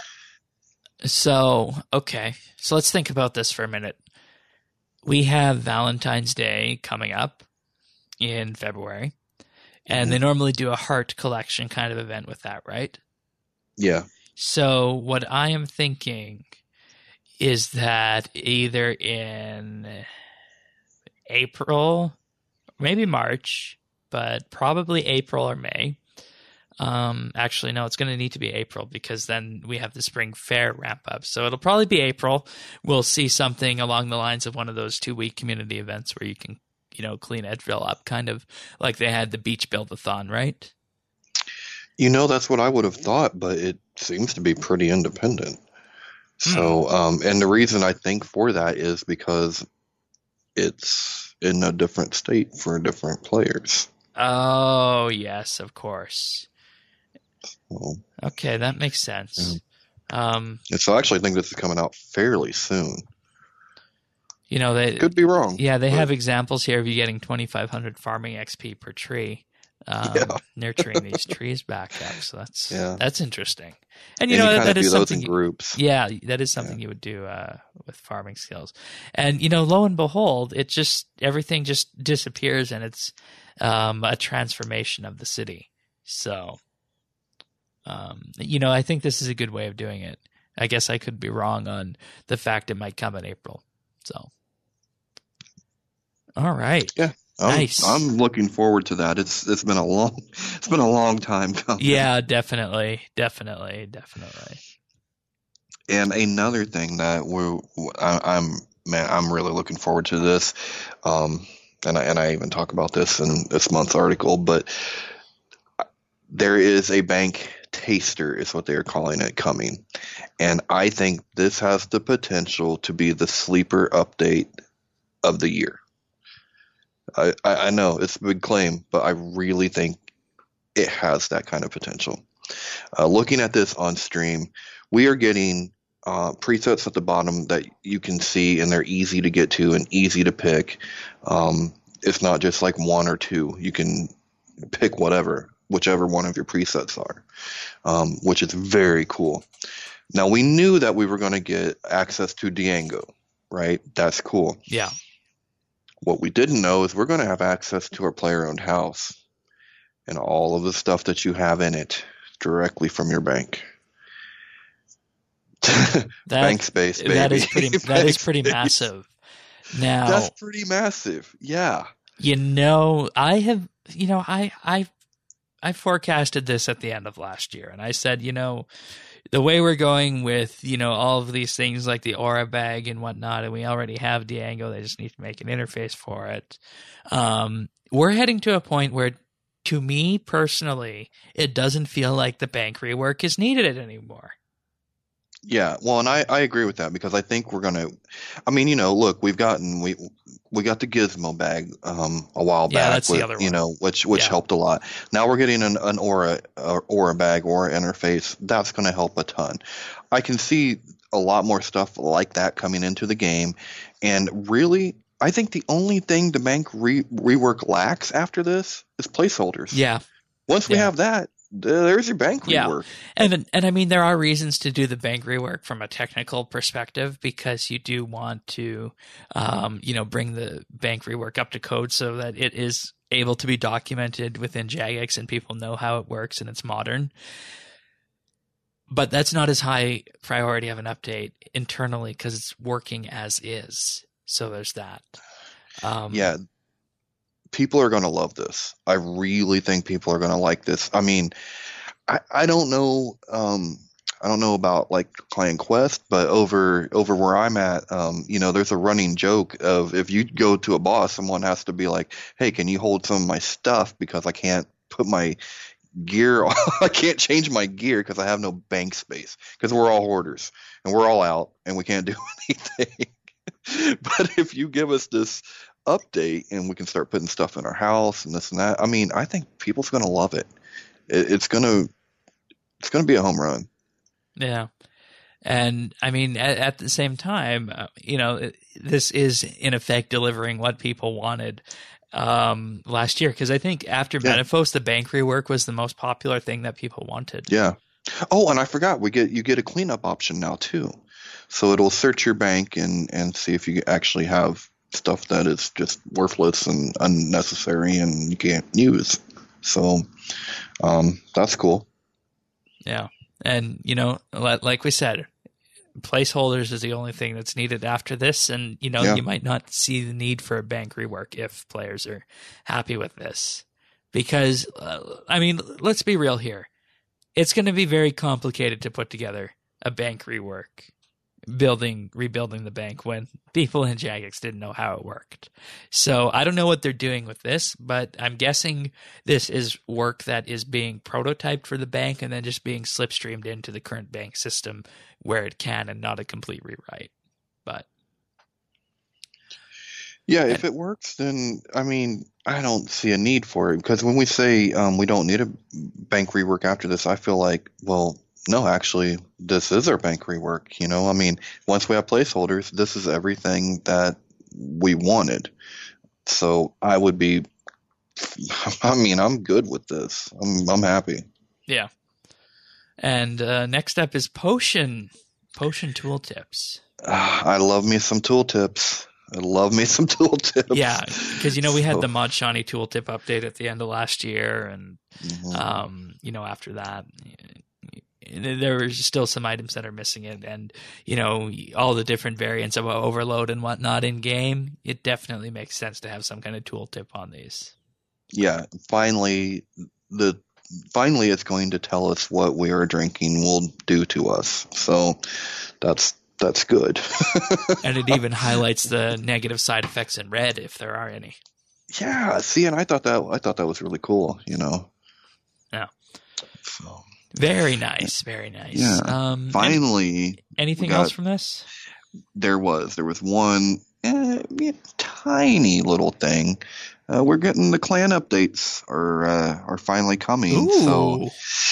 So, okay. So let's think about this for a minute. We have Valentine's Day coming up in February, and they normally do a heart collection kind of event with that, right? Yeah. So what I am thinking is that either in April, maybe March, but probably April or May. Actually, no, it's going to need to be April because then we have the spring fair ramp up. So it'll probably be April. We'll see something along the lines of one of those 2-week community events where you can, clean Edgeville up, kind of like they had the beach build-a-thon, right? That's what I would have thought, but it seems to be pretty independent. So, and the reason I think for that is because it's in a different state for different players. Oh, yes, of course. So, okay, that makes sense. Yeah. So I actually think this is coming out fairly soon. They could be wrong. Yeah, they have examples here of you getting 2,500 farming XP per tree. Nurturing these trees back up, so that's interesting. And that is something in groups. Yeah, that is something you would do with farming skills. And lo and behold, everything just disappears, and it's a transformation of the city. So, I think this is a good way of doing it. I guess I could be wrong on the fact it might come in April. So, all right, yeah. Nice. I'm looking forward to that. It's been a long time coming. Yeah, definitely. And another thing that I'm really looking forward to this. And I even talk about this in this month's article, but there is a bank taster, is what they are calling it, coming, and I think this has the potential to be the sleeper update of the year. I know it's a big claim, but I really think it has that kind of potential. Looking at this on stream, we are getting presets at the bottom that you can see, and they're easy to get to and easy to pick. It's not just like one or two. You can pick whichever one of your presets are, which is very cool. Now, we knew that we were going to get access to Diango, right? That's cool. Yeah. What we didn't know is we're going to have access to our player-owned house and all of the stuff that you have in it directly from your bank. Bank space, baby. That is pretty massive. Now, that's pretty massive. Yeah. I forecasted this at the end of last year, and I said, the way we're going with, all of these things like the Aura bag and whatnot, and we already have Diango, they just need to make an interface for it. We're heading to a point where, to me personally, it doesn't feel like the bank rework is needed anymore. Yeah, well, and I agree with that because I think we're going to, look, we got the Gizmo bag a while back. Yeah, that's the other one. Which helped a lot. Now we're getting an Aura bag, Aura interface. That's going to help a ton. I can see a lot more stuff like that coming into the game, and really, I think the only thing the bank rework lacks after this is placeholders. Yeah. Once we have that, there's your bank rework. And I mean, there are reasons to do the bank rework from a technical perspective because you do want to, bring the bank rework up to code so that it is able to be documented within Jagex and people know how it works and it's modern. But that's not as high priority of an update internally because it's working as is. So there's that. people are going to love this. I really think people are going to like this. I mean, I don't know. I don't know about like Clan Quest, but over where I'm at, there's a running joke of if you go to a boss, someone has to be like, "Hey, can you hold some of my stuff because I can't put my gear I can't change my gear because I have no bank space because we're all hoarders and we're all out and we can't do anything." But if you give us this update and we can start putting stuff in our house and this and that, I mean, I think people's going to love it. It's going to be a home run. Yeah. And I mean, at the same time, this is in effect delivering what people wanted last year. Because I think after Menaphos, the bank rework was the most popular thing that people wanted. Yeah. Oh, and I forgot, you get a cleanup option now too. So it'll search your bank and see if you actually have stuff that is just worthless and unnecessary and you can't use. So that's cool. Yeah. And, like we said, placeholders is the only thing that's needed after this. And, you might not see the need for a bank rework if players are happy with this. Because, let's be real here. It's going to be very complicated to put together a bank rework, rebuilding the bank when people in Jagex didn't know how it worked. So I don't know what they're doing with this, but I'm guessing this is work that is being prototyped for the bank and then just being slipstreamed into the current bank system where it can and not a complete rewrite. But yeah, if it works, then I mean, I don't see a need for it because when we say we don't need a bank rework after this, I feel like, well, no, actually, this is our bank rework. I mean, once we have placeholders, this is everything that we wanted. So I'm good with this. I'm happy. Yeah. And next up is Potion tooltips. I love me some tooltips. Yeah, because we had the Mod Shawnee tooltip update at the end of last year, and after that, there were still some items that are missing it, and all the different variants of overload and whatnot in game. It definitely makes sense to have some kind of tooltip on these. Yeah, finally it's going to tell us what we are drinking will do to us. So that's good. And it even highlights the negative side effects in red if there are any. Yeah, see, and I thought that was really cool. Yeah. So. Very nice, very nice. Yeah. Finally, anything else from this? There was one tiny little thing. We're getting the clan updates are finally coming. Ooh.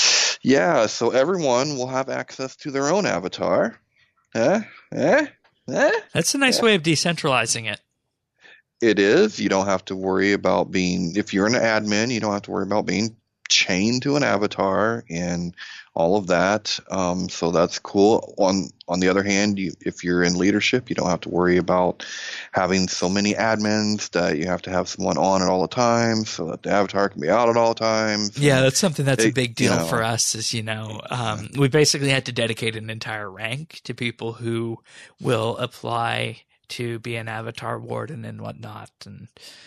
So everyone will have access to their own avatar. That's a nice way of decentralizing it. It is. You don't have to worry about if you're an admin, you don't have to worry about being chained to an avatar and all of that. So that's cool. On the other hand, if you're in leadership, you don't have to worry about having so many admins that you have to have someone on at all the time so that the avatar can be out at all times. Yeah, that's something that's a big deal for us is, we basically had to dedicate an entire rank to people who will apply to be an avatar warden and whatnot. And,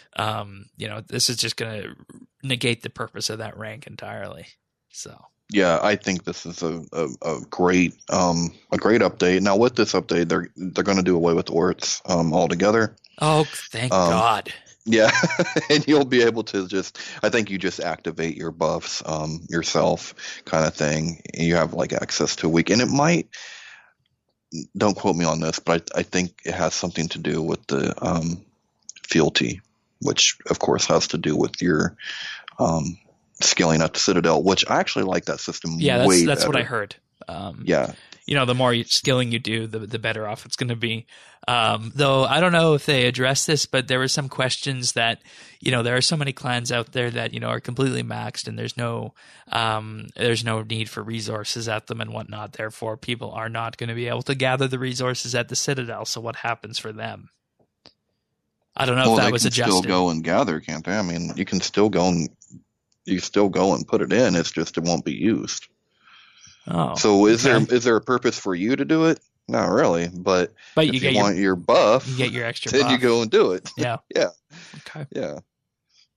this is just going to negate the purpose of that rank entirely. So. Yeah, I think this is a great update. Now with this update, they're going to do away with orts altogether. Oh, thank God. Yeah, and you'll be able to I think you just activate your buffs yourself kind of thing. You have like access to a week, and it might, don't quote me on this, but I think it has something to do with the fealty, which of course has to do with your skilling at the Citadel, which I actually like that system. Yeah, way that's better. what I heard. Yeah. The more skilling you do, the better off it's going to be. Though I don't know if they address this, but there were some questions that, there are so many clans out there that, are completely maxed and there's no need for resources at them and whatnot. Therefore, people are not going to be able to gather the resources at the Citadel. So what happens for them? I don't know if that was adjusted. They can still go and gather, can't they? I mean, you can still go and put it in. It's just it won't be used. Oh. So is there a purpose for you to do it? Not really, but if you want your buff, you get your extra then buff. you go and do it. Yeah. Yeah. Okay. Yeah.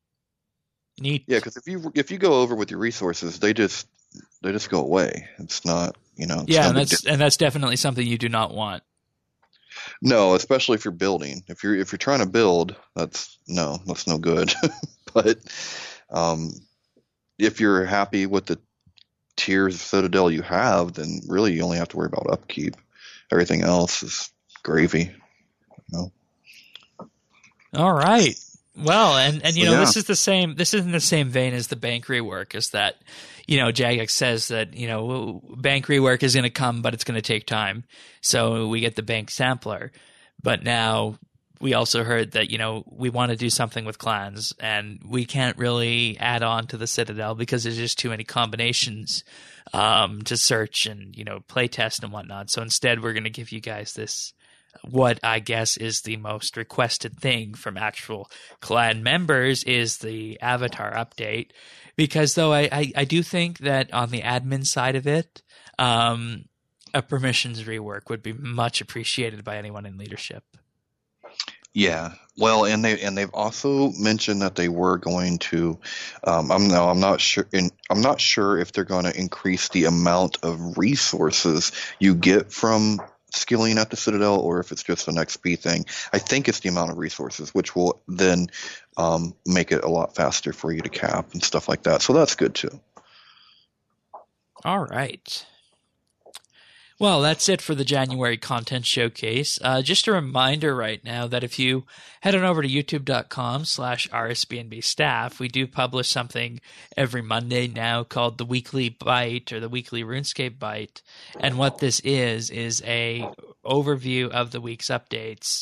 Neat. Yeah, because if you go over with your resources, they just go away. It's not, it's Yeah, no and big deal. that's definitely something you do not want. No, especially if you're building. If you're trying to build, that's no good. But um, if you're happy with the tiers of Citadel you have, then really you only have to worry about upkeep. Everything else is gravy. All right. Well, and So, yeah. this is in the same vein as the bank rework, is that, Jagex says that, bank rework is going to come, but it's going to take time. So we get the bank sampler. But now we also heard that, we want to do something with clans, and we can't really add on to the Citadel because there's just too many combinations to search and, play test and whatnot. So instead, we're going to give you guys this, what I guess is the most requested thing from actual clan members, is the avatar update. Because though I do think that on the admin side of it, a permissions rework would be much appreciated by anyone in leadership. Yeah, well, and they've also mentioned that they were going to. I'm not sure. I'm not sure if they're going to increase the amount of resources you get from skilling at the Citadel, or if it's just an XP thing. I think it's the amount of resources, which will then make it a lot faster for you to cap and stuff like that. So that's good too. All right. Well, that's it for the January content showcase. Just a reminder right now that if you head on over to youtube.com/RSBNB staff, we do publish something every Monday now called the Weekly Bite, or the Weekly RuneScape Bite. And what this is a overview of the week's updates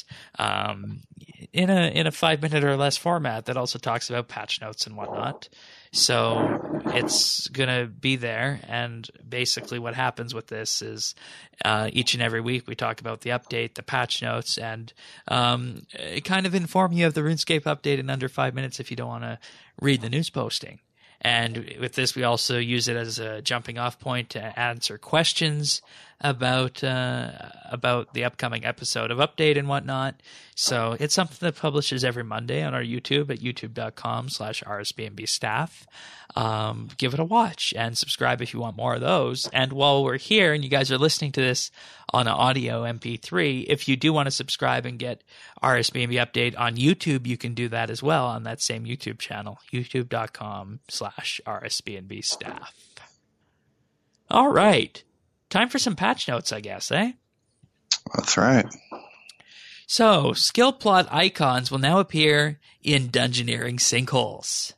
in a 5-minute or less format that also talks about patch notes and whatnot. So it's going to be there, and basically what happens with this is each and every week we talk about the update, the patch notes, and kind of inform you of the RuneScape update in under 5 minutes if you don't want to read the news posting. And with this, we also use it as a jumping off point to answer questions about the upcoming episode of Update and whatnot. So it's something that publishes every Monday on our YouTube at youtube.com/RSBNB staff. Give it a watch and subscribe if you want more of those. And while we're here and you guys are listening to this on an audio MP3, if you do want to subscribe and get RSBNB Update on YouTube, you can do that as well on that same YouTube channel, youtube.com/RSBNB staff. All right. Time for some patch notes, I guess, eh? That's right. So, skill plot icons will now appear in Dungeoneering sinkholes.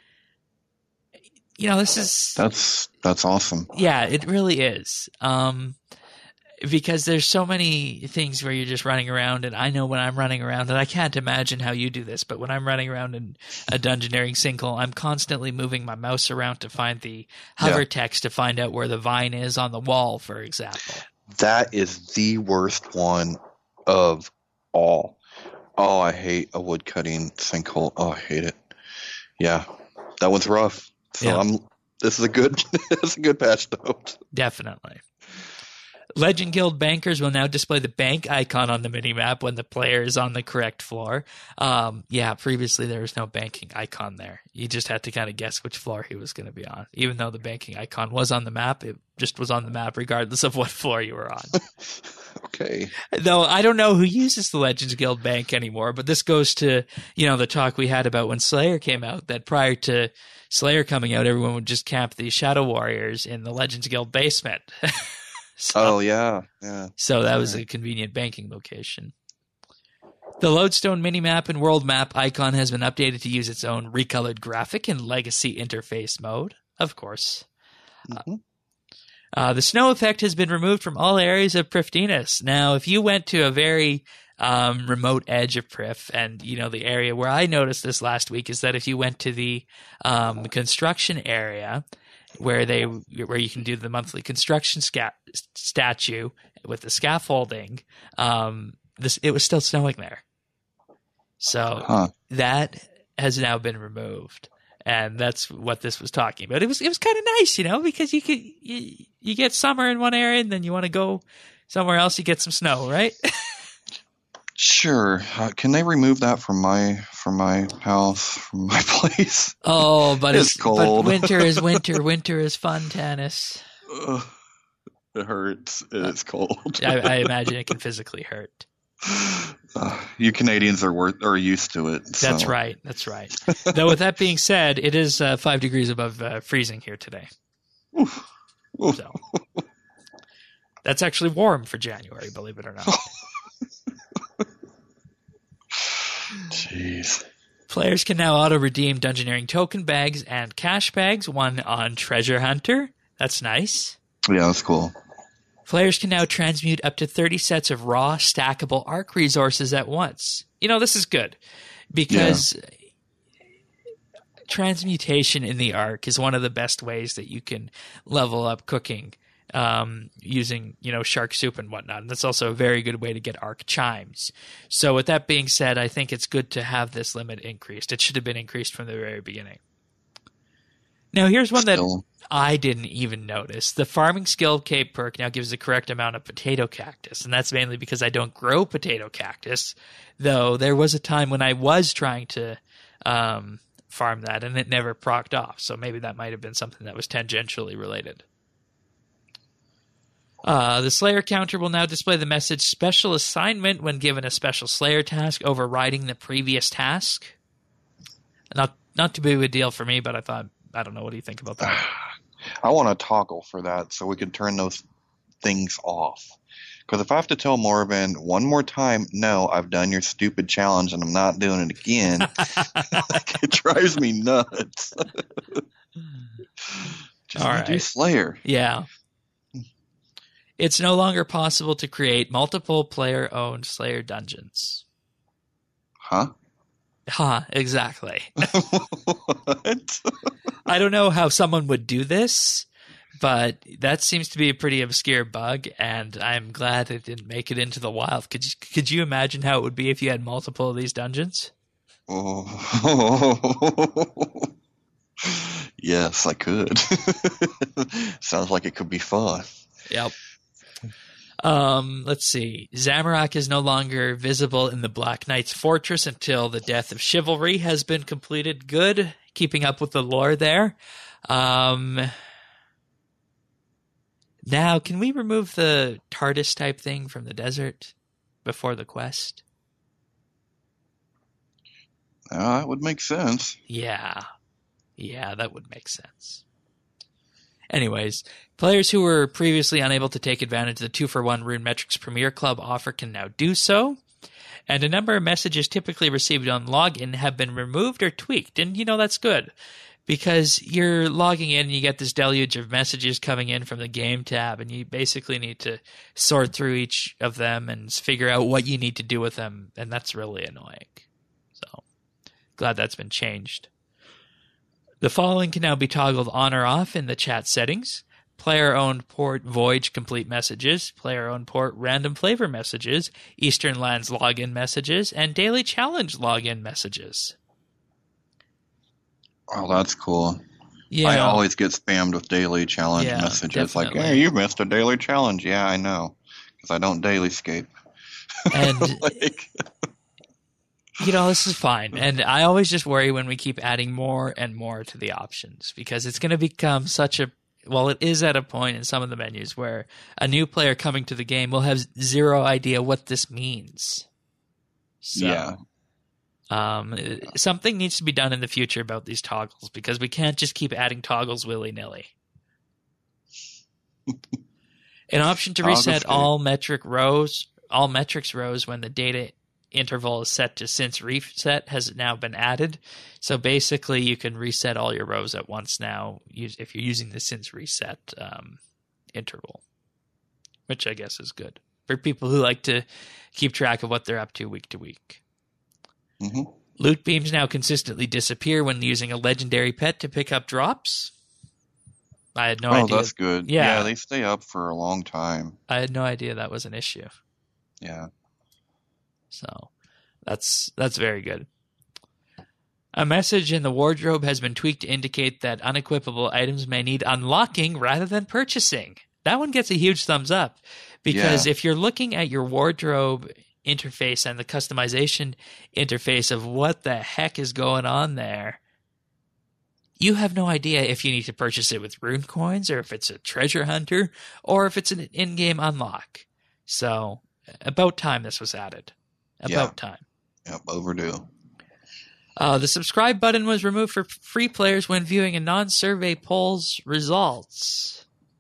This is... That's awesome. Yeah, it really is. Because there's so many things where you're just running around, and I know when I'm running around, and I can't imagine how you do this, but when I'm running around in a Dungeoneering sinkhole, I'm constantly moving my mouse around to find the hover text to find out where the vine is on the wall, for example. That is the worst one of all. Oh, I hate a woodcutting sinkhole. Oh, I hate it. Yeah, that one's rough. So this is a good patch note. Definitely. Legend Guild bankers will now display the bank icon on the minimap when the player is on the correct floor. Previously there was no banking icon there. You just had to kind of guess which floor he was going to be on. Even though the banking icon was on the map, it just was on the map regardless of what floor you were on. Okay. Though I don't know who uses the Legends Guild bank anymore, but this goes to, the talk we had about when Slayer came out, that prior to Slayer coming out, everyone would just camp the Shadow Warriors in the Legends Guild basement. So that was a convenient banking location. The Lodestone minimap and world map icon has been updated to use its own recolored graphic in legacy interface mode, of course. Mm-hmm. The snow effect has been removed from all areas of Prifddinas. Now, if you went to a very remote edge of Prif, and the area where I noticed this last week is that if you went to the construction area, where you can do the monthly construction statue with the scaffolding, it was still snowing there. So that has now been removed, and that's what this was talking about. It was kind of nice, because you get summer in one area, and then you want to go somewhere else, you get some snow, right? Sure. Can they remove that from my house, from my place? Oh, but It's cold. But winter is winter. Winter is fun, Tanis. Ugh, it hurts. It's cold. I imagine it can physically hurt. You Canadians are used to it. So. That's right. That's right. Though with that being said, it is 5 degrees above freezing here today. Oof. Oof. So that's actually warm for January, believe it or not. Jeez. Players can now auto-redeem Dungeoneering token bags and cash bags, one on Treasure Hunter. That's nice. Yeah, that's cool. Players can now transmute up to 30 sets of raw, stackable Arc resources at once. This is good because transmutation in the Arc is one of the best ways that you can level up cooking using, shark soup and whatnot. And that's also a very good way to get Arc chimes. So with that being said, I think it's good to have this limit increased. It should have been increased from the very beginning. Now, here's one that I didn't even notice. The Farming Skill Cape perk now gives the correct amount of potato cactus, and that's mainly because I don't grow potato cactus, though there was a time when I was trying to farm that, and it never procced off, so maybe that might have been something that was tangentially related. The Slayer counter will now display the message Special Assignment when given a special Slayer task overriding the previous task. Not too big of a deal for me, but I don't know. What do you think about that? I want a toggle for that so we can turn those things off. Because if I have to tell Morven one more time, no, I've done your stupid challenge and I'm not doing it again, it drives me nuts. Just all right. do Slayer. Yeah. It's no longer possible to create multiple player-owned Slayer dungeons. Huh? Exactly. What? I don't know how someone would do this, but that seems to be a pretty obscure bug, and I'm glad it didn't make it into the wild. Could you imagine how it would be if you had multiple of these dungeons? Oh. Yes, I could. Sounds like it could be fun. Yep. Let's see. Zamorak is no longer visible in the Black Knight's fortress until the Death of Chivalry has been completed. Good. Keeping up with the lore there. Now, can we remove the TARDIS type thing from the desert before the quest? That would make sense. Yeah, that would make sense. Anyways, players who were previously unable to take advantage of the 2-for-1 Rune Metrics Premier Club offer can now do so. And a number of messages typically received on login have been removed or tweaked. And, that's good. Because you're logging in and you get this deluge of messages coming in from the game tab. And you basically need to sort through each of them and figure out what you need to do with them. And that's really annoying. So, glad that's been changed. The following can now be toggled on or off in the chat settings. Player-owned port Voyage complete messages, player-owned port random flavor messages, Eastern Lands login messages, and daily challenge login messages. Oh, that's cool. Yeah. I always get spammed with daily challenge messages. Definitely. Like, hey, you missed a daily challenge. Yeah, I know. Because I don't daily scape. And... this is fine. And I always just worry when we keep adding more and more to the options because it's going to become it is at a point in some of the menus where a new player coming to the game will have zero idea what this means. So, yeah. Something needs to be done in the future about these toggles because we can't just keep adding toggles willy-nilly. An option to reset all metrics rows when the data interval is set to since reset has now been added. So basically you can reset all your rows at once now if you're using the since reset interval, which I guess is good for people who like to keep track of what they're up to week to week. Mm-hmm. Loot beams now consistently disappear when using a legendary pet to pick up drops. I had no idea. Oh, that's good. Yeah, they stay up for a long time. I had no idea that was an issue. Yeah. So that's very good. A message in the wardrobe has been tweaked to indicate that unequipable items may need unlocking rather than purchasing. That one gets a huge thumbs up because if you're looking at your wardrobe interface and the customization interface of what the heck is going on there, you have no idea if you need to purchase it with rune coins or if it's a treasure hunter or if it's an in-game unlock. So about time this was added. About time. Yep, overdue. The subscribe button was removed for free players when viewing a non-survey poll's results.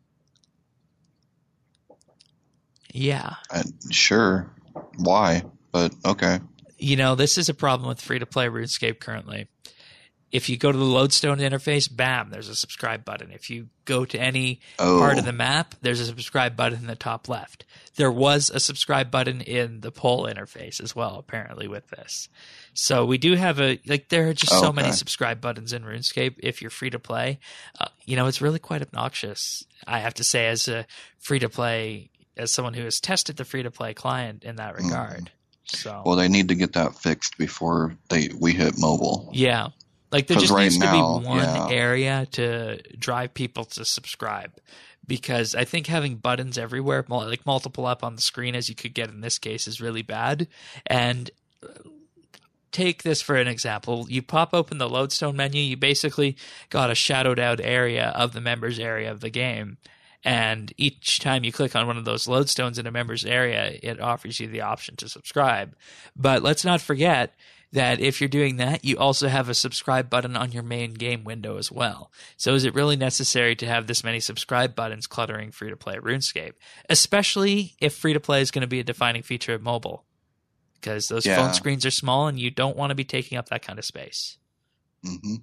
Yeah. Sure. Why? But okay. This is a problem with free-to-play RuneScape currently. If you go to the Lodestone interface, bam, there's a subscribe button. If you go to any part of the map, there's a subscribe button in the top left. There was a subscribe button in the poll interface as well, apparently, with this. So we do have there are just so many subscribe buttons in RuneScape if you're free to play. It's really quite obnoxious, I have to say, as a free to play, as someone who has tested the free to play client in that regard. So, well, they need to get that fixed before we hit mobile. Yeah. There just needs to be one area to drive people to subscribe, because I think having buttons everywhere, like multiple up on the screen as you could get in this case, is really bad. And take this for an example. You pop open the Lodestone menu, you basically got a shadowed out area of the members area of the game. And each time you click on one of those lodestones in a member's area, it offers you the option to subscribe. But let's not forget that if you're doing that, you also have a subscribe button on your main game window as well. So is it really necessary to have this many subscribe buttons cluttering free-to-play RuneScape? Especially if free-to-play is going to be a defining feature of mobile. Because those phone screens are small and you don't want to be taking up that kind of space. Mm-hmm.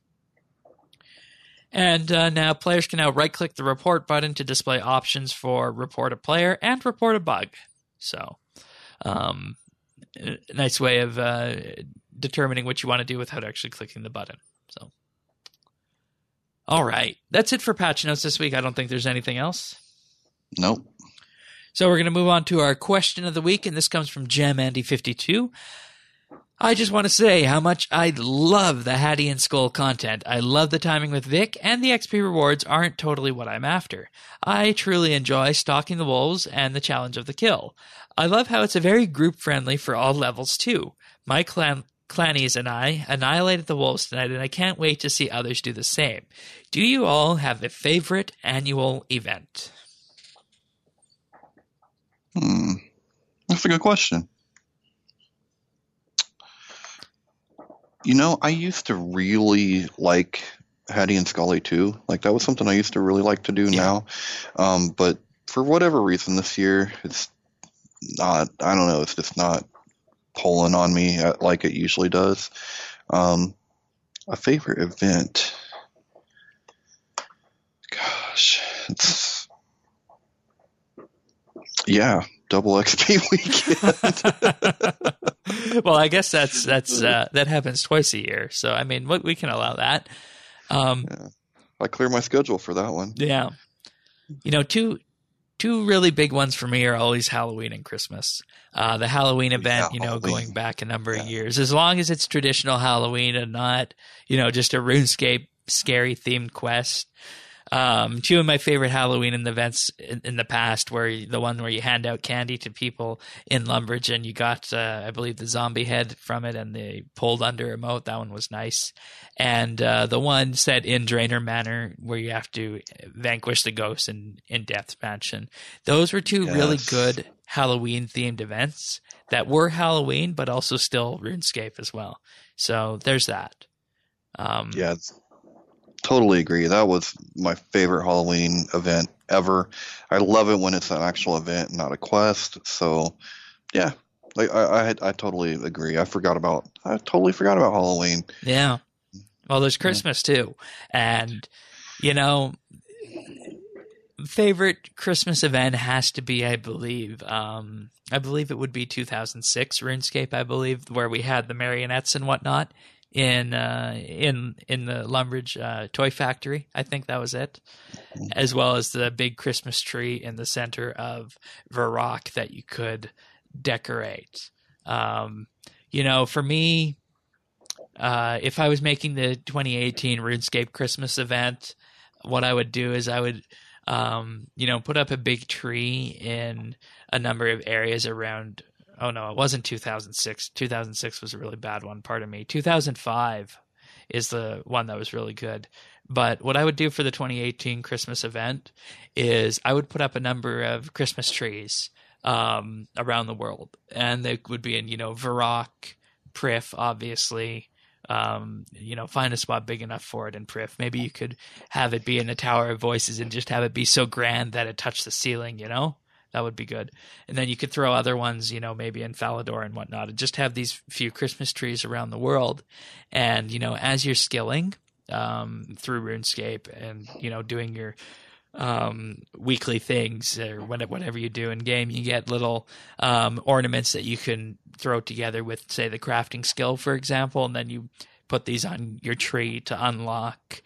And now players can now right-click the report button to display options for report a player and report a bug. So, a nice way of determining what you want to do without actually clicking the button. So, all right. That's it for patch notes this week. I don't think there's anything else. Nope. So we're going to move on to our question of the week, and this comes from GemAndy52. I just want to say how much I love the Hattie and Skull content. I love the timing with Vic, and the XP rewards aren't totally what I'm after. I truly enjoy stalking the wolves and the challenge of the kill. I love how it's a very group-friendly for all levels, too. My clannies and I annihilated the wolves tonight, and I can't wait to see others do the same. Do you all have a favorite annual event? That's a good question. I used to really like Hattie and Scully too. That was something I used to really like to do now. But for whatever reason this year, it's not, I don't know, it's just not pulling on me like it usually does. A favorite event. Gosh, it's, double XP weekend. Well, I guess that happens twice a year. So, I mean, we can allow that. I clear my schedule for that one. Yeah. Two really big ones for me are always Halloween and Christmas. The Halloween event, going back a number of years, as long as it's traditional Halloween and not, just a RuneScape scary themed quest. Two of my favorite Halloween events in the past were the one where you hand out candy to people in Lumbridge and you got, I believe, the zombie head from it and they pulled under emote. That one was nice. And the one set in Draenor Manor where you have to vanquish the ghosts in Death Mansion. Those were two really good Halloween-themed events that were Halloween but also still RuneScape as well. So there's that. Totally agree. That was my favorite Halloween event ever. I love it when it's an actual event, not a quest. So, yeah, I totally agree. I totally forgot about Halloween. Yeah. Well, there's Christmas too, and favorite Christmas event has to be, I believe it would be 2006 RuneScape. I believe where we had the marionettes and whatnot. In the Lumbridge toy factory. I think that was it. As well as the big Christmas tree in the center of Varrock that you could decorate. For me, if I was making the 2018 RuneScape Christmas event, what I would do is I would put up a big tree in a number of areas around Oh no, it wasn't 2006. 2006 was a really bad one. Pardon me. 2005 is the one that was really good. But what I would do for the 2018 Christmas event is I would put up a number of Christmas trees around the world, and they would be in, Varrock, Prif, obviously. Find a spot big enough for it in Prif. Maybe you could have it be in a Tower of Voices and just have it be so grand that it touched the ceiling, That would be good. And then you could throw other ones, maybe in Falador and whatnot, and just have these few Christmas trees around the world. And, as you're skilling through RuneScape and, doing your weekly things or whatever you do in game, you get little ornaments that you can throw together with, say, the crafting skill, for example, and then you put these on your tree to unlock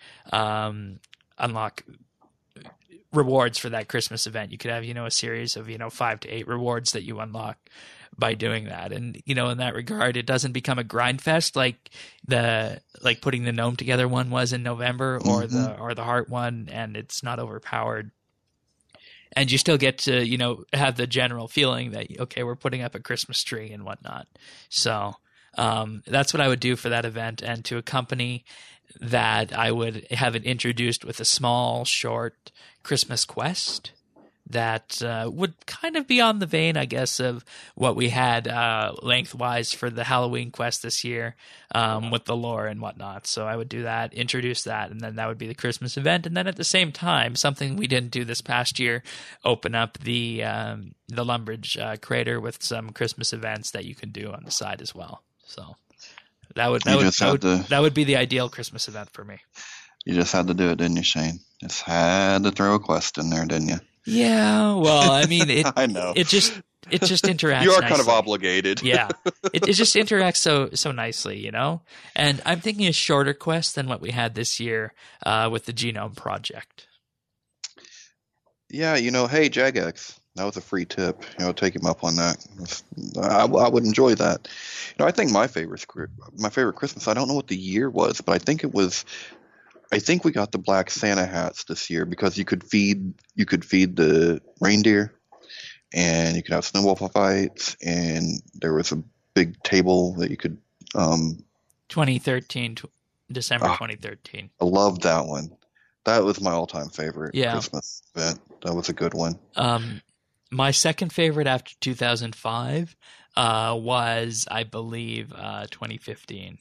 rewards for that Christmas event. You could have, a series of, 5 to 8 rewards that you unlock by doing that. And, in that regard, it doesn't become a grind fest like putting the gnome together one was in November, or the heart one, and it's not overpowered. And you still get to, have the general feeling that, okay, we're putting up a Christmas tree and whatnot. So that's what I would do for that event. And to accompany that, I would have it introduced with a small, short Christmas quest that would kind of be on the vein, I guess, of what we had lengthwise for the Halloween quest this year with the lore and whatnot. So I would do that, introduce that, and then that would be the Christmas event. And then at the same time, something we didn't do this past year, open up the Lumbridge crater with some Christmas events that you can do on the side as well. So that would be the ideal Christmas event for me. You just had to do it, didn't you, Shane? Just had to throw a quest in there, didn't you? Yeah, well, I mean, I know. It just interacts. You are nicely. kind of obligated. Yeah, it just interacts so nicely, And I'm thinking a shorter quest than what we had this year with the Genome Project. Yeah, hey, Jagex, that was a free tip. Take him up on that. I would enjoy that. I think my favorite Christmas, I don't know what the year was, but I think we got the black Santa hats this year because you could feed the reindeer, and you could have snowball fights, and there was a big table that you could 2013, December 2013. I loved that one. That was my all-time favorite Yeah. Christmas event. That was a good one. My second favorite after 2005 was, I believe, 2015.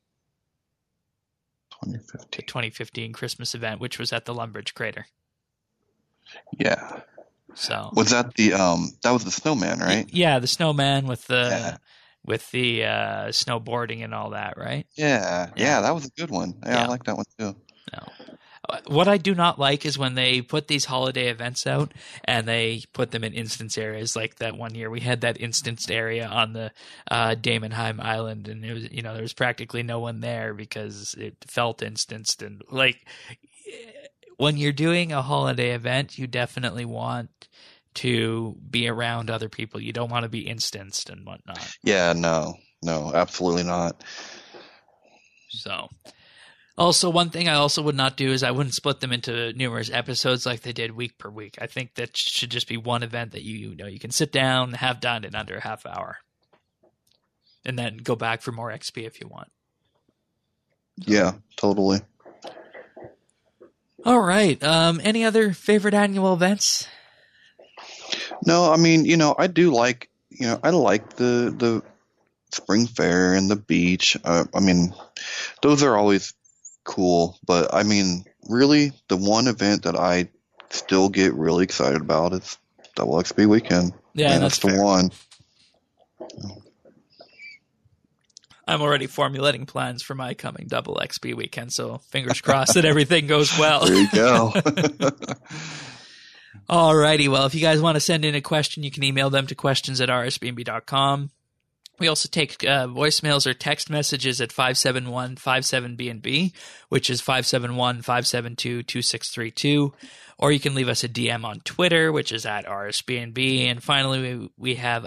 2015. The 2015 Christmas event, which was at the Lumbridge crater. Yeah. So was that that was the snowman, right? Yeah, the snowman with the snowboarding and all that, right? Yeah, that was a good one. Yeah, I like that one too. No. What I do not like is when they put these holiday events out and they put them in instance areas. Like that one year, we had that instanced area on the Daemonheim Island, and it was, there was practically no one there because it felt instanced. And when you're doing a holiday event, you definitely want to be around other people. You don't want to be instanced and whatnot. Yeah, no, absolutely not. So. Also, one thing I also would not do is I wouldn't split them into numerous episodes like they did week per week. I think that should just be one event that you can sit down, have done in under a half hour, and then go back for more XP if you want. Yeah, totally. All right. Any other favorite annual events? No, I mean, I do like, I like the spring fair and the beach. I mean, those are always cool, but I mean, really, the one event that I still get really excited about is Double XP Weekend. Yeah, and that's the one. I'm already formulating plans for my coming Double XP Weekend, so fingers crossed that everything goes well. There you go. Alrighty, well, if you guys want to send in a question, you can email them to questions@rsbnb.com. We also take voicemails or text messages at 571-57BNB, which is 571-572-2632. Or you can leave us a DM on Twitter, which is at @RSBNB. And finally, we have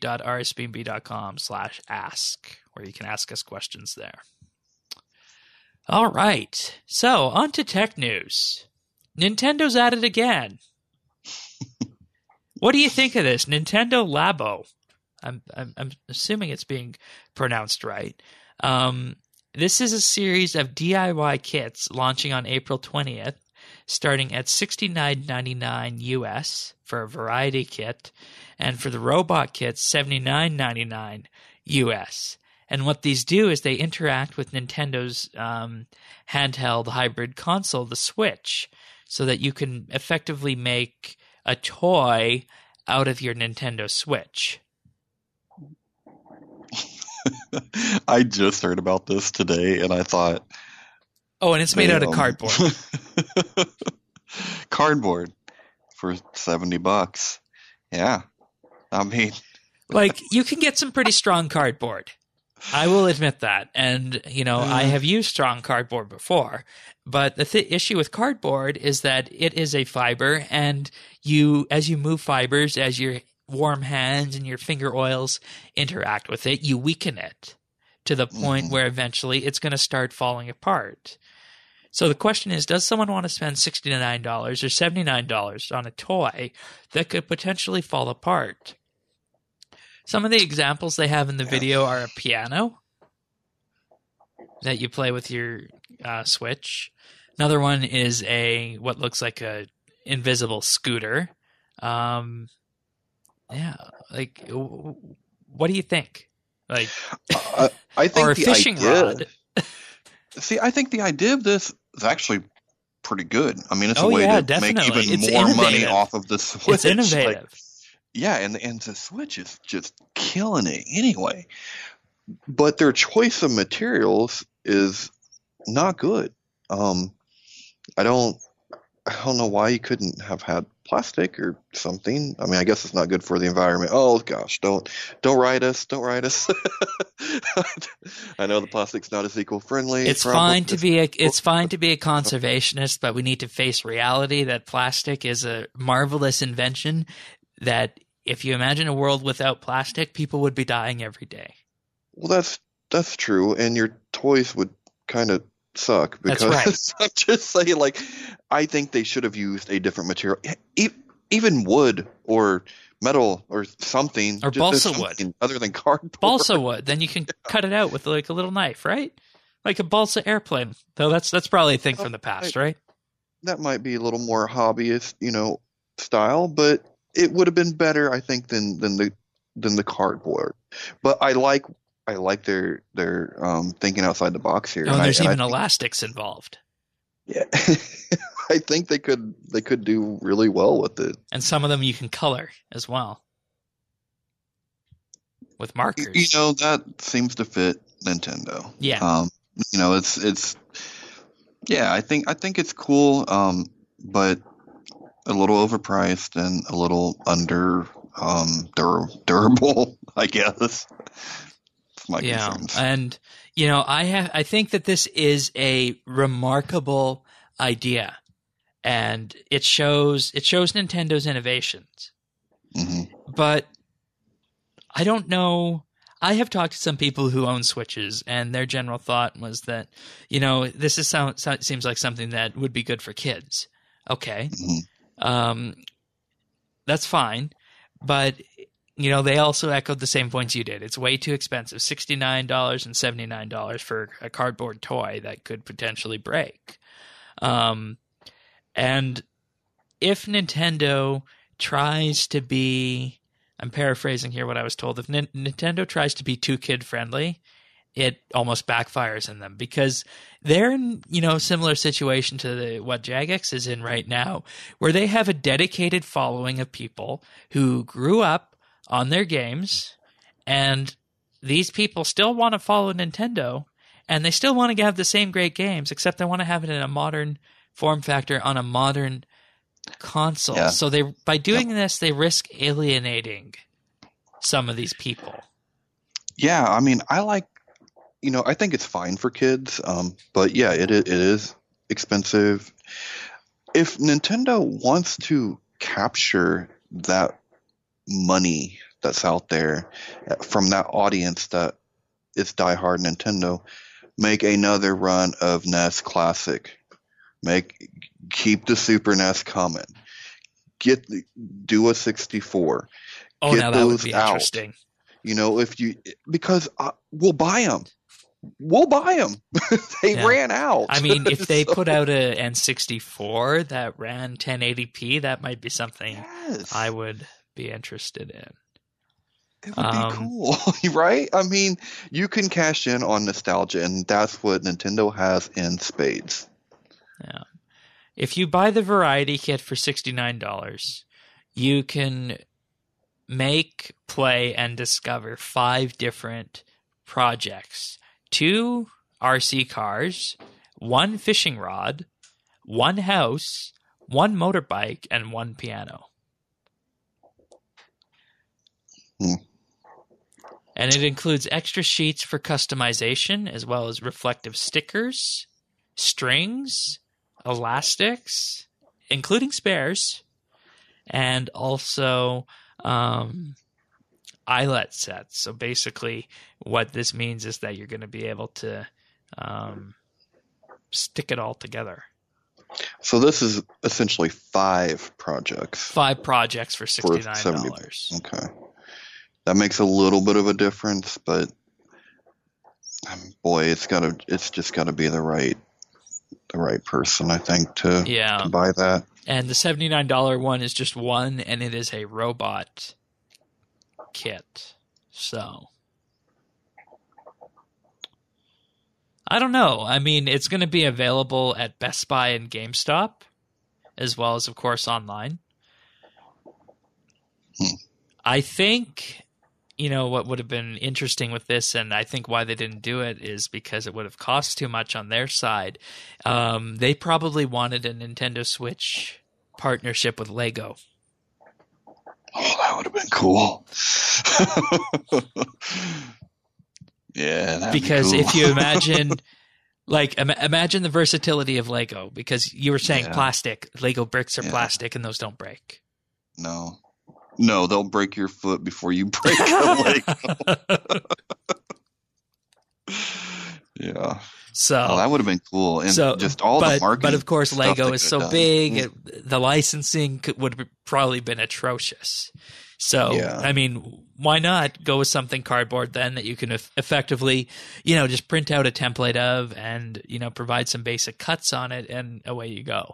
update.rsbnb.com/ask, where you can ask us questions there. All right. So, on to tech news. Nintendo's at it again. What do you think of this? Nintendo Labo. I'm assuming it's being pronounced right. This is a series of DIY kits launching on April 20th, starting at $69.99 US for a variety kit, and for the robot kits, $79.99 US. And what these do is they interact with Nintendo's handheld hybrid console, the Switch, so that you can effectively make a toy out of your Nintendo Switch. I just heard about this today, and I thought, oh, and it's made out of cardboard. Cardboard for $70. Yeah, I mean, like, you can get some pretty strong cardboard. I will admit that. And, I have used strong cardboard before. But the issue with cardboard is that it is a fiber, and as you move fibers, as your warm hands and your finger oils interact with it, you weaken it to the point where eventually it's going to start falling apart. So the question is, does someone want to spend $69 or $79 on a toy that could potentially fall apart? Some of the examples they have in the video are a piano that you play with your Switch. Another one is what looks like a invisible scooter. Yeah, like, what do you think? Like, I think or a fishing rod. See, I think the idea of this is actually pretty good. I mean, it's a way to definitely. make even more money off of the Switch. It's innovative. Yeah, and the Switch is just killing it anyway. But their choice of materials is not good. I don't know why you couldn't have had plastic or something. I mean, I guess it's not good for the environment. Oh gosh, don't write us. Don't write us. I know the plastic's not as eco-friendly. It's fine to be a conservationist, but we need to face reality that plastic is a marvelous invention. That if you imagine a world without plastic, people would be dying every day. Well, that's true, and your toys would kind of suck. Because that's right. I'm just saying, like, I think they should have used a different material, even wood or metal or something, or balsa wood, other than cardboard. Balsa wood, then you can cut it out with like a little knife, right? Like a balsa airplane. Though that's probably a thing from the past, right? That might be a little more hobbyist, style, but it would have been better, I think, than the cardboard. But I like their thinking outside the box here. Oh, and there's even elastics involved. Yeah, I think they could do really well with it. And some of them you can color as well with markers. That seems to fit Nintendo. Yeah. It's yeah. I think it's cool, but a little overpriced and a little under durable, I guess. That's my concerns. And I think that this is a remarkable idea, and it shows Nintendo's innovations. Mm-hmm. But I don't know. I have talked to some people who own Switches, and their general thought was that this seems like something that would be good for kids. Okay. Mm-hmm. That's fine, but they also echoed the same points you did. It's way too expensive, $69 and $79 for a cardboard toy that could potentially break. And if Nintendo tries to be, I'm paraphrasing here what I was told, if Nintendo tries to be too kid-friendly, it almost backfires in them, because they're in, similar situation to what Jagex is in right now, where they have a dedicated following of people who grew up on their games, and these people still want to follow Nintendo, and they still want to have the same great games, except they want to have it in a modern form factor on a modern console. Yeah. So by doing this, they risk alienating some of these people. Yeah, I mean, I think it's fine for kids, but yeah, it is expensive. If Nintendo wants to capture that money that's out there from that audience that is diehard Nintendo, make another run of NES Classic. Keep the Super NES coming. Do a 64. Oh, now that would be interesting. Because we'll buy them. We'll buy them. They ran out. I mean, if they put out a N64 that ran 1080p, that might be something I would be interested in. It would be cool, right? I mean, you can cash in on nostalgia, and that's what Nintendo has in spades. Yeah. If you buy the Variety Kit for $69, you can make, play, and discover 5 different projects. 2 RC cars, 1 fishing rod, 1 house, 1 motorbike, and 1 piano. And it includes extra sheets for customization, as well as reflective stickers, strings, elastics, including spares, and also eyelet sets. So basically what this means is that you're going to be able to stick it all together. So this is essentially 5 projects. 5 projects for $69. Okay. That makes a little bit of a difference, but boy, it's just got to be the right person, I think, to buy that. And the $79 one is just 1, and it is a robot kit. So I don't know. I mean, it's going to be available at Best Buy and GameStop, as well as, of course, online. I think, what would have been interesting with this, and I think why they didn't do it, is because it would have cost too much on their side. They probably wanted a Nintendo Switch partnership with Lego. Oh, that would have been cool. Yeah, because cool. If you imagine, imagine the versatility of Lego. Because you were saying plastic, Lego bricks are plastic, and those don't break. No, they'll break your foot before you break a Lego. Yeah. So that would have been cool, and just all the marketing. But of course, Lego is so big; the licensing would have probably been atrocious. So, I mean, why not go with something cardboard then that you can effectively, just print out a template of, and provide some basic cuts on it, and away you go.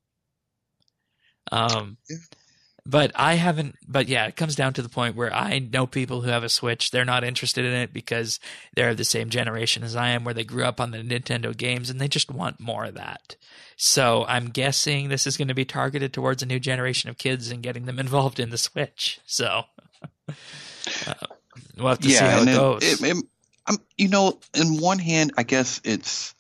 But it comes down to the point where I know people who have a Switch. They're not interested in it because they're the same generation as I am, where they grew up on the Nintendo games, and they just want more of that. So I'm guessing this is going to be targeted towards a new generation of kids and getting them involved in the Switch. So we'll have to see how it goes. In one hand, I guess it's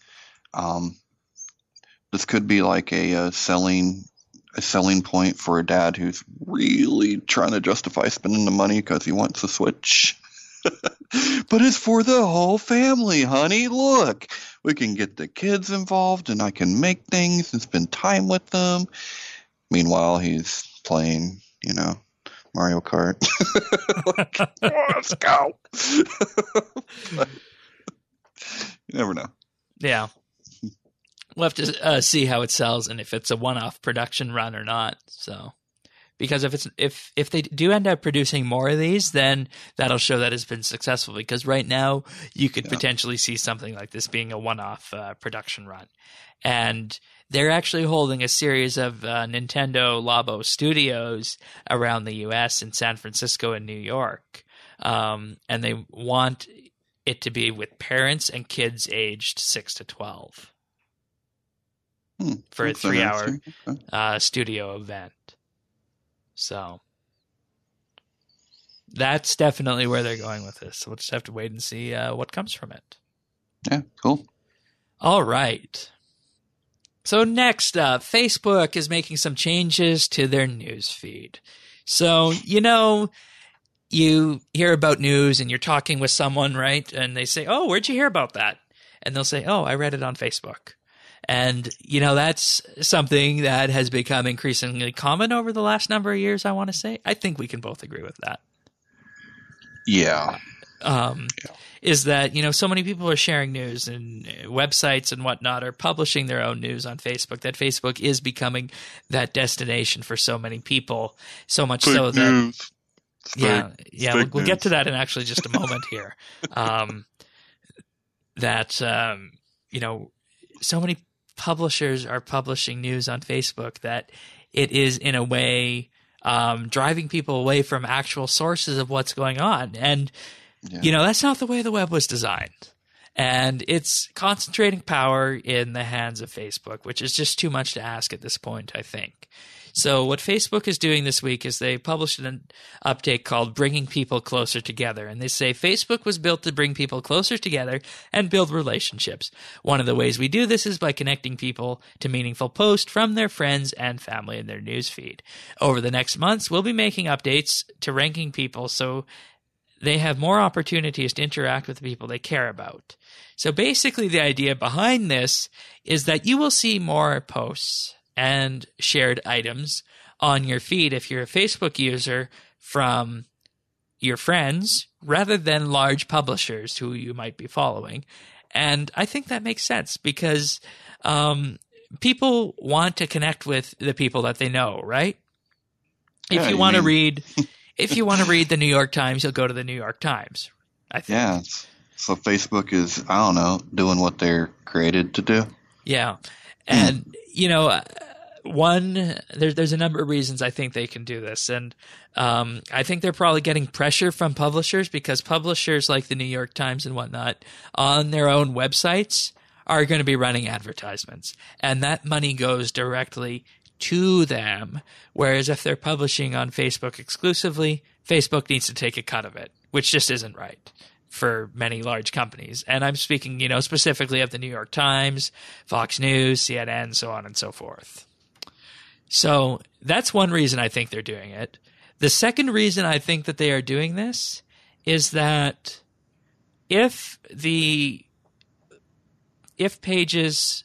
this could be like a selling point for a dad who's really trying to justify spending the money because he wants a Switch. But it's for the whole family, honey. Look, we can get the kids involved, and I can make things and spend time with them. Meanwhile, he's playing, Mario Kart. Let's go. But you never know. Yeah. We'll have to see how it sells and if it's a one-off production run or not. So, because if they do end up producing more of these, then that'll show that it's been successful. Because right now you could potentially see something like this being a one-off production run, and they're actually holding a series of Nintendo Labo Studios around the U.S. in San Francisco and New York, and they want it to be with parents and kids aged 6 to 12. For a 3-hour studio event. So that's definitely where they're going with this. So we'll just have to wait and see what comes from it. Yeah, cool. All right. So next up, Facebook is making some changes to their news feed. So, you hear about news and you're talking with someone, right? And they say, "Oh, where'd you hear about that?" And they'll say, "Oh, I read it on Facebook." And, that's something that has become increasingly common over the last number of years, I want to say. I think we can both agree with that. Yeah. Is that, so many people are sharing news, and websites and whatnot are publishing their own news on Facebook, that Facebook is becoming that destination for so many people. So much so that Yeah, Stick we'll get to news. that in actually just a moment here. That so many publishers are publishing news on Facebook that it is in a way driving people away from actual sources of what's going on, and Yeah. that's not the way the web was designed. And it's concentrating power in the hands of Facebook, which is just too much to ask at this point, I think. So what Facebook is doing this week is they published an update called Bringing People Closer Together. And they say Facebook was built to bring people closer together and build relationships. One of the ways we do this is by connecting people to meaningful posts from their friends and family in their newsfeed. Over the next months, we'll be making updates to ranking people so they have more opportunities to interact with the people they care about. So basically the idea behind this is that you will see more posts and shared items on your feed if you're a Facebook user from your friends rather than large publishers who you might be following. And I think that makes sense because people want to connect with the people that they know, right? Yeah, If you want to read the New York Times, you'll go to the New York Times, I think. Yeah. So Facebook is, I don't know, doing what they're created to do. Yeah. And, there's a number of reasons I think they can do this. And I think they're probably getting pressure from publishers because publishers like the New York Times and whatnot on their own websites are going to be running advertisements. And that money goes directly to them. Whereas if they're publishing on Facebook exclusively, Facebook needs to take a cut of it, which just isn't right for many large companies. And I'm speaking, specifically of the New York Times, Fox News, CNN, so on and so forth. So that's one reason I think they're doing it. The second reason I think that they are doing this is that if pages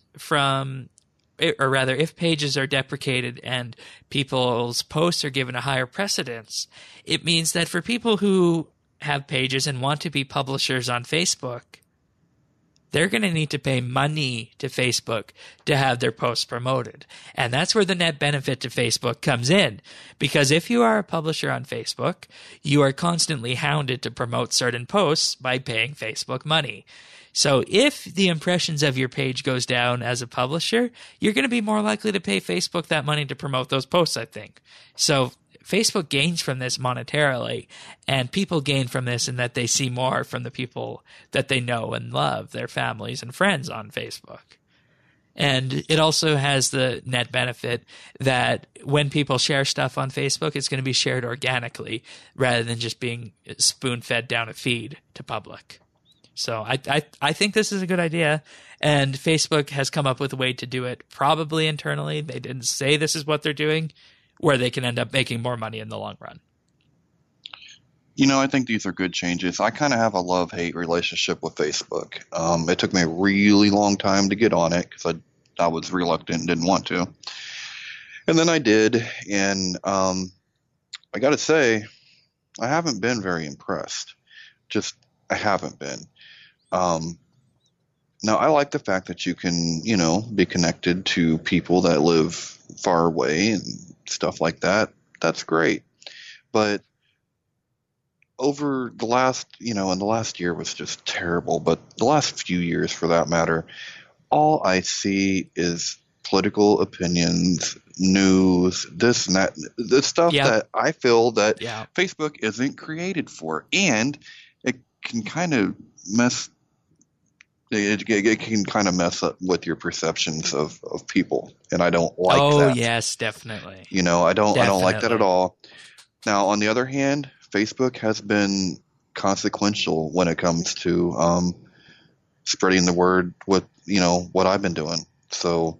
are deprecated and people's posts are given a higher precedence, it means that for people who have pages and want to be publishers on Facebook, they're going to need to pay money to Facebook to have their posts promoted. And that's where the net benefit to Facebook comes in. Because if you are a publisher on Facebook, you are constantly hounded to promote certain posts by paying Facebook money. So if the impressions of your page goes down as a publisher, you're going to be more likely to pay Facebook that money to promote those posts, I think. So Facebook gains from this monetarily, and people gain from this in that they see more from the people that they know and love, their families and friends on Facebook. And it also has the net benefit that when people share stuff on Facebook, it's going to be shared organically rather than just being spoon-fed down a feed to public. So I think this is a good idea, and Facebook has come up with a way to do it probably internally. They didn't say this is what they're doing, where they can end up making more money in the long run. I think these are good changes. I kind of have a love-hate relationship with Facebook. It took me a really long time to get on it because I was reluctant and didn't want to. And then I did, and I got to say, I haven't been very impressed. I haven't been. Now, I like the fact that you can, be connected to people that live far away and stuff like that. That's great. But over the last, and the last year was just terrible, but the last few years for that matter, all I see is political opinions, news, this and that, the stuff that I feel that Facebook isn't created for. And it can kind of mess up with your perceptions of people, and I don't like that. Oh yes, definitely. I don't like that at all. Now, on the other hand, Facebook has been consequential when it comes to spreading the word with what I've been doing. So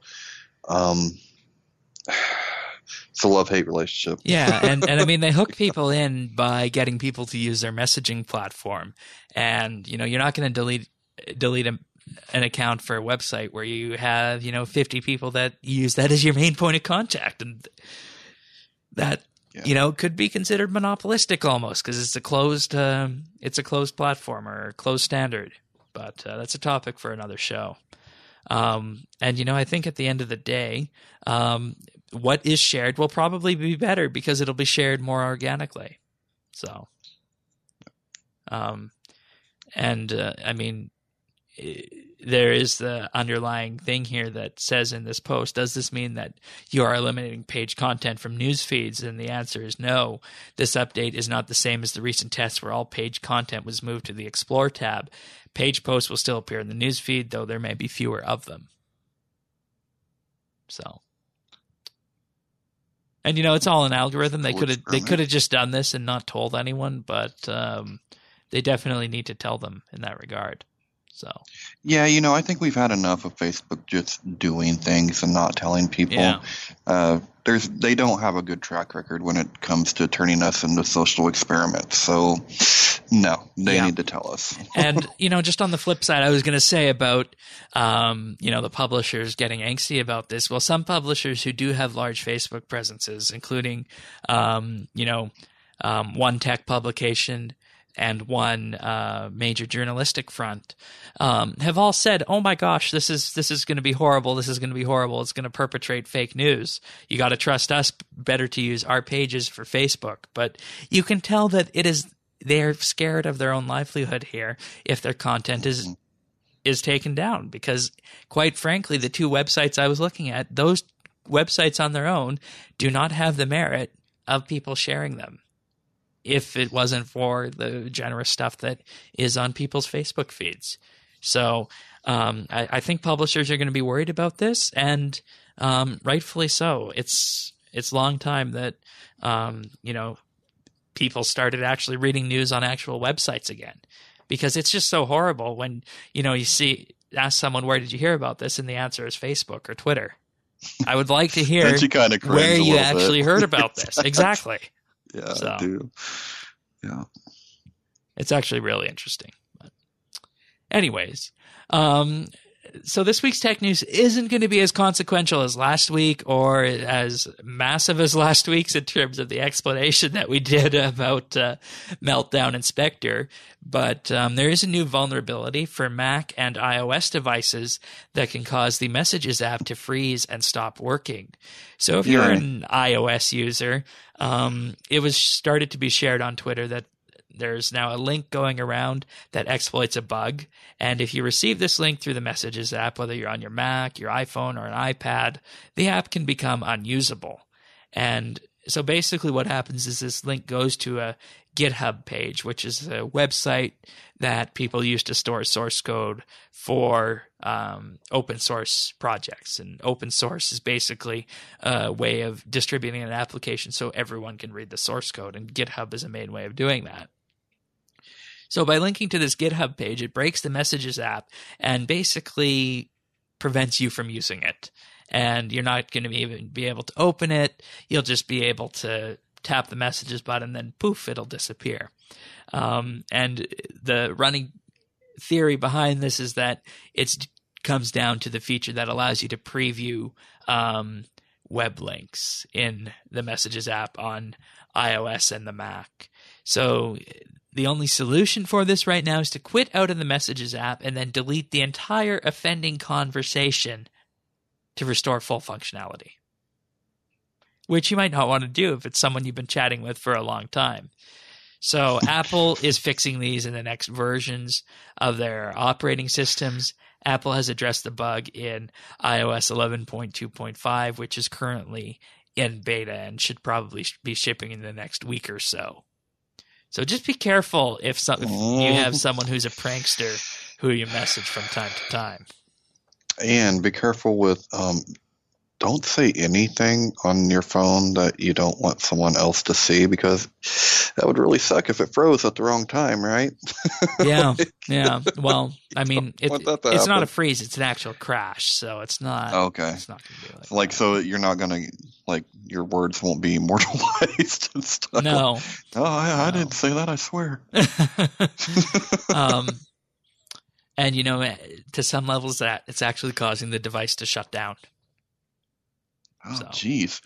it's a love-hate relationship. Yeah, and I mean, they hook people in by getting people to use their messaging platform, and you're not going to delete an account for a website where you have 50 people that use that as your main point of contact, and that could be considered monopolistic almost because it's a closed platform or closed standard. But that's a topic for another show. And I think at the end of the day, what is shared will probably be better because it'll be shared more organically. So, I mean, there is the underlying thing here that says in this post, does this mean that you are eliminating page content from news feeds? And the answer is no. This update is not the same as the recent test where all page content was moved to the Explore tab. Page posts will still appear in the news feed, though there may be fewer of them. So, and it's all an algorithm. They could have just done this and not told anyone, but they definitely need to tell them in that regard. So, yeah, I think we've had enough of Facebook just doing things and not telling people. Yeah. They don't have a good track record when it comes to turning us into social experiments. So, no, they need to tell us. And, just on the flip side, I was going to say about, the publishers getting angsty about this. Well, some publishers who do have large Facebook presences, including, one tech publication and one major journalistic front, have all said, "Oh my gosh, this is going to be horrible. This is going to be horrible. It's going to perpetrate fake news. You got to trust us. Better to use our pages for Facebook." But you can tell that they're scared of their own livelihood here if their content is taken down, because quite frankly, the two websites I was looking at, those websites on their own do not have the merit of people sharing them, if it wasn't for the generous stuff that is on people's Facebook feeds. So I think publishers are going to be worried about this, and rightfully so. It's long time that people started actually reading news on actual websites again, because it's just so horrible when you ask someone, where did you hear about this, and the answer is Facebook or Twitter. I would like to hear where you actually heard about this. Exactly. Yeah, I do. Yeah. It's actually really interesting. But anyways, so this week's tech news isn't going to be as consequential as last week or as massive as last week's in terms of the explanation that we did about Meltdown Inspector, but there is a new vulnerability for Mac and iOS devices that can cause the Messages app to freeze and stop working. So if you're an iOS user, it was started to be shared on Twitter that there's now a link going around that exploits a bug. And if you receive this link through the Messages app, whether you're on your Mac, your iPhone, or an iPad, the app can become unusable. And so basically what happens is this link goes to a GitHub page, which is a website that people use to store source code for open source projects. And open source is basically a way of distributing an application so everyone can read the source code, and GitHub is a main way of doing that. So by linking to this GitHub page, it breaks the Messages app and basically prevents you from using it. And you're not going to even be able to open it. You'll just be able to tap the Messages button, then poof, it'll disappear. And the running theory behind this is that it comes down to the feature that allows you to preview web links in the Messages app on iOS and the Mac. So the only solution for this right now is to quit out of the Messages app and then delete the entire offending conversation to restore full functionality, which you might not want to do if it's someone you've been chatting with for a long time. So Apple is fixing these in the next versions of their operating systems. Apple has addressed the bug in iOS 11.2.5, which is currently in beta and should probably be shipping in the next week or so. So just be careful if you have someone who's a prankster who you message from time to time. And be careful with don't say anything on your phone that you don't want someone else to see, because that would really suck if it froze at the wrong time, right? Yeah. Well, I mean, it's not a freeze; it's an actual crash. So it's not. Okay. It's not going to be like that. So you're not going to your words won't be immortalized and stuff. No. I didn't say that. I swear. And to some levels, that it's actually causing the device to shut down. Oh, jeez.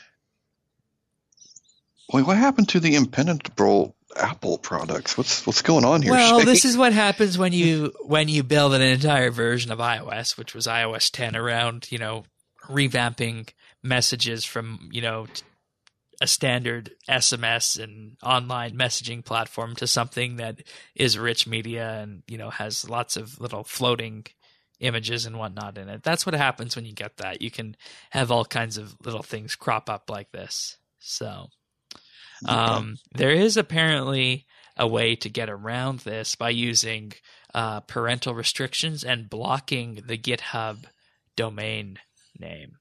Wait, what happened to the impenetrable Apple products? What's going on here? Well, Shane? This is what happens when you build an entire version of iOS, which was iOS 10, around revamping messages from a standard SMS and online messaging platform to something that is rich media and, has lots of little floating images and whatnot in it. That's what happens when you get that. You can have all kinds of little things crop up like this. So there is apparently a way to get around this by using parental restrictions and blocking the GitHub domain name,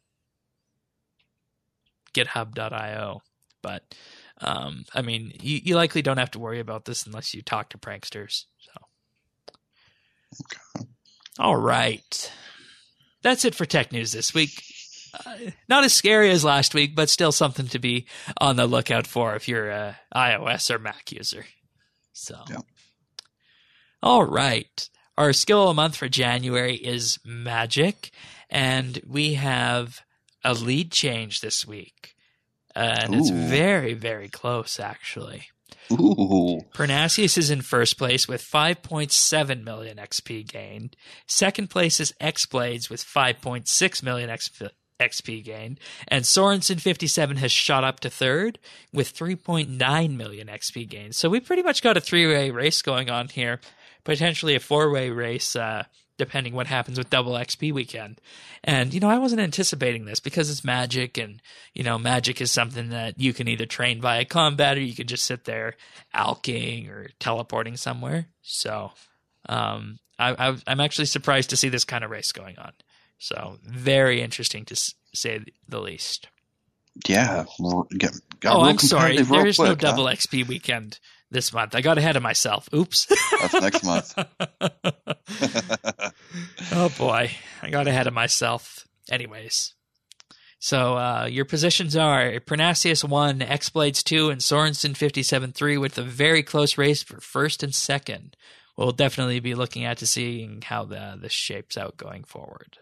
github.io. But, you likely don't have to worry about this unless you talk to pranksters. So, Okay. All right. That's it for tech news this week. Not as scary as last week, but still something to be on the lookout for if you're a iOS or Mac user. So, yeah. All right. Our skill of the month for January is magic, and we have a lead change this week. And it's very, very close, actually. Ooh. Pernasius is in first place with 5.7 million XP gained. Second place is X-Blades with 5.6 million XP gained. And Sorensen 57 has shot up to third with 3.9 million XP gained. So we pretty much got a three-way race going on here. Potentially a four-way race, depending what happens with double XP weekend. And, I wasn't anticipating this because it's magic, and, magic is something that you can either train via combat or you can just sit there alking or teleporting somewhere. So I'm actually surprised to see this kind of race going on. So very interesting to say the least. Yeah. I'm sorry. There is no double XP weekend this month. I got ahead of myself. Oops. That's next month. Oh, boy. I got ahead of myself. Anyways. So your positions are Pernasius 1, X-Blades 2, and Sorensen 57-3 with a very close race for first and second. We'll definitely be looking at to seeing how this shapes out going forward.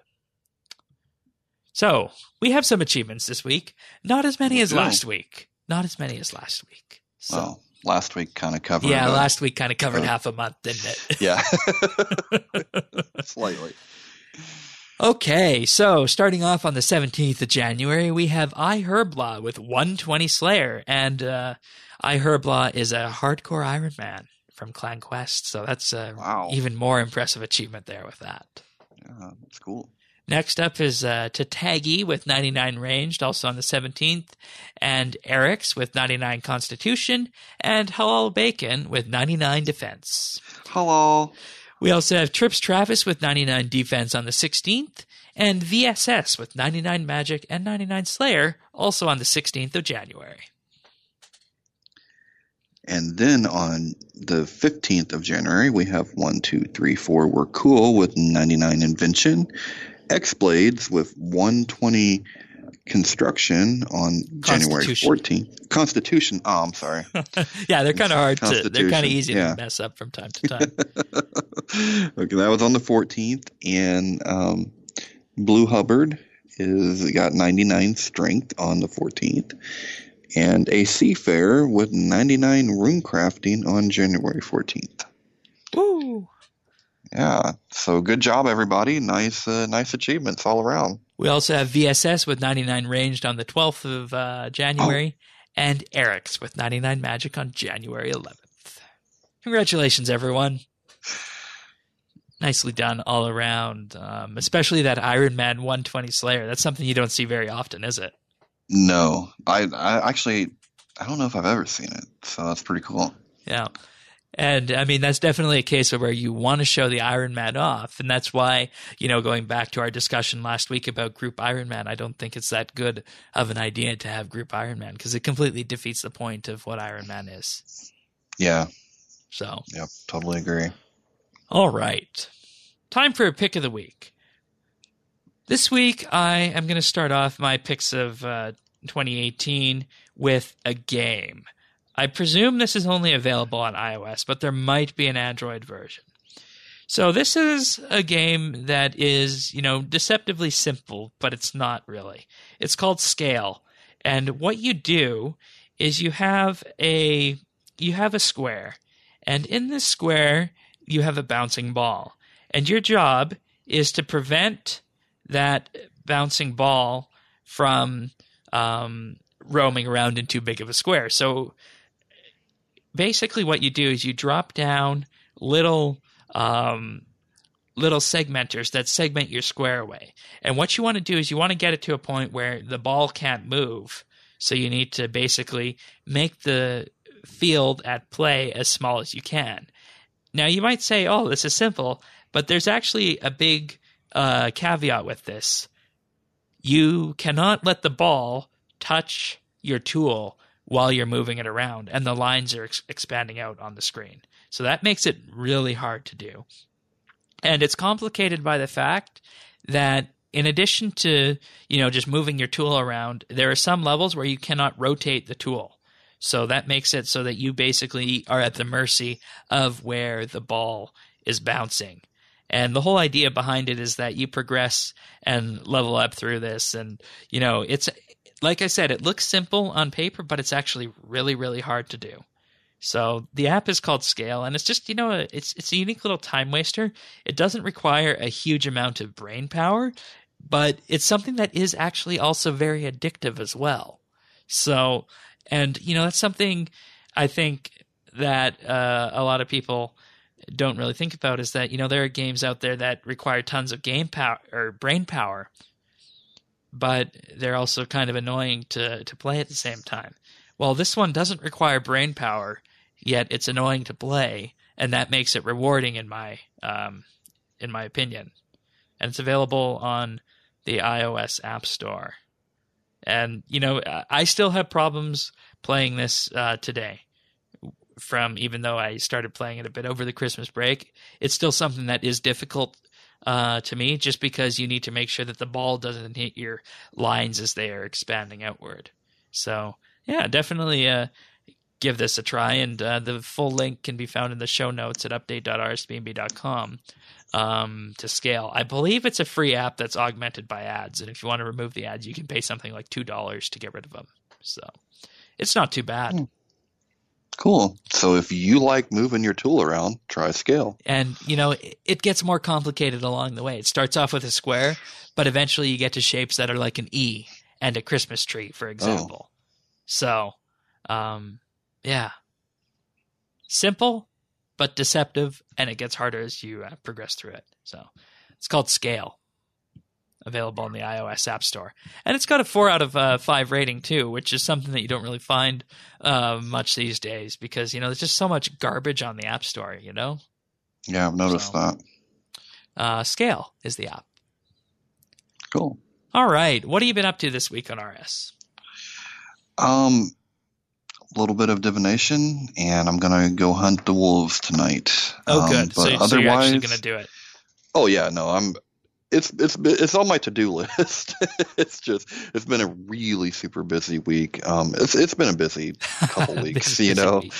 So we have some achievements this week. Not as many as last week. So. Well, last week kind of covered. Yeah, last week kind of covered half a month, didn't it? Yeah. Slightly. Okay, so starting off on the 17th of January, we have iHerblaw with 120 Slayer. And iHerblaw is a hardcore Iron Man from Clan Quest. So that's even more impressive achievement there with that. Yeah, that's cool. Next up is Tatagi with 99 ranged, also on the 17th, and Eric's with 99 constitution, and Halal Bacon with 99 defense. Hello. We also have Trips Travis with 99 defense on the 16th, and VSS with 99 magic and 99 slayer, also on the 16th of January. And then on the 15th of January, we have 1, 2, 3, 4, We're Cool with 99 invention. X-Blades with 120 construction on January 14th. Constitution. Oh, I'm sorry. Yeah, they're kind of hard to, they're kind of easy to mess up from time to time. Okay, that was on the 14th. And Blue Hubbard got 99 strength on the 14th. And a Seafarer with 99 rune crafting on January 14th. Woo! Yeah, so good job, everybody. Nice achievements all around. We also have VSS with 99 ranged on the 12th of January, and Eric's with 99 magic on January 11th. Congratulations, everyone. Nicely done all around, especially that Iron Man 120 Slayer. That's something you don't see very often, is it? No, I actually, I don't know if I've ever seen it, so that's pretty cool. Yeah. And I mean, that's definitely a case where you want to show the Iron Man off. And that's why, going back to our discussion last week about Group Iron Man, I don't think it's that good of an idea to have Group Iron Man because it completely defeats the point of what Iron Man is. Yeah. So. Yep, totally agree. All right. Time for a pick of the week. This week, I am going to start off my picks of 2018 with a game. I presume this is only available on iOS, but there might be an Android version. So this is a game that is, deceptively simple, but it's not really. It's called Scale. And what you do is you have a square. And in this square, you have a bouncing ball. And your job is to prevent that bouncing ball from roaming around in too big of a square. So basically what you do is you drop down little segmenters that segment your square away. And what you want to do is you want to get it to a point where the ball can't move. So you need to basically make the field at play as small as you can. Now you might say, oh, this is simple, but there's actually a big caveat with this. You cannot let the ball touch your tool while you're moving it around, and the lines are expanding out on the screen. So that makes it really hard to do. And it's complicated by the fact that in addition to, just moving your tool around, there are some levels where you cannot rotate the tool. So that makes it so that you basically are at the mercy of where the ball is bouncing. And the whole idea behind it is that you progress and level up through this. And, it's, like I said, it looks simple on paper, but it's actually really, really hard to do. So the app is called Scale, and it's just, it's a unique little time waster. It doesn't require a huge amount of brain power, but it's something that is actually also very addictive as well. So, and, that's something I think that a lot of people don't really think about is that, there are games out there that require tons of game power or brain power, but they're also kind of annoying to play at the same time. Well, this one doesn't require brain power, yet it's annoying to play, and that makes it rewarding in my opinion. And it's available on the iOS App Store. And, I still have problems playing this today. Even though I started playing it a bit over the Christmas break, it's still something that is difficult to me, just because you need to make sure that the ball doesn't hit your lines as they are expanding outward. So, yeah, definitely give this a try, and the full link can be found in the show notes at update.rsbnb.com to Scale. I believe it's a free app that's augmented by ads, and if you want to remove the ads, you can pay something like $2 to get rid of them. So it's not too bad. Cool. So if you like moving your tool around, try Scale. And, it gets more complicated along the way. It starts off with a square, but eventually you get to shapes that are like an E and a Christmas tree, for example. So, yeah. Simple, but deceptive, and it gets harder as you progress through it. So it's called Scale. Available in the iOS App Store. And it's got a 4 out of 5 rating, too, which is something that you don't really find much these days because, there's just so much garbage on the App Store, Yeah, I've noticed that. Scale is the app. Cool. All right. What have you been up to this week on RS? A little bit of divination, and I'm going to go hunt the wolves tonight. Oh, good. So you're actually going to do it. Oh, yeah. No, It's on my to-do list. It's been a really super busy week. It's been a busy couple weeks, week.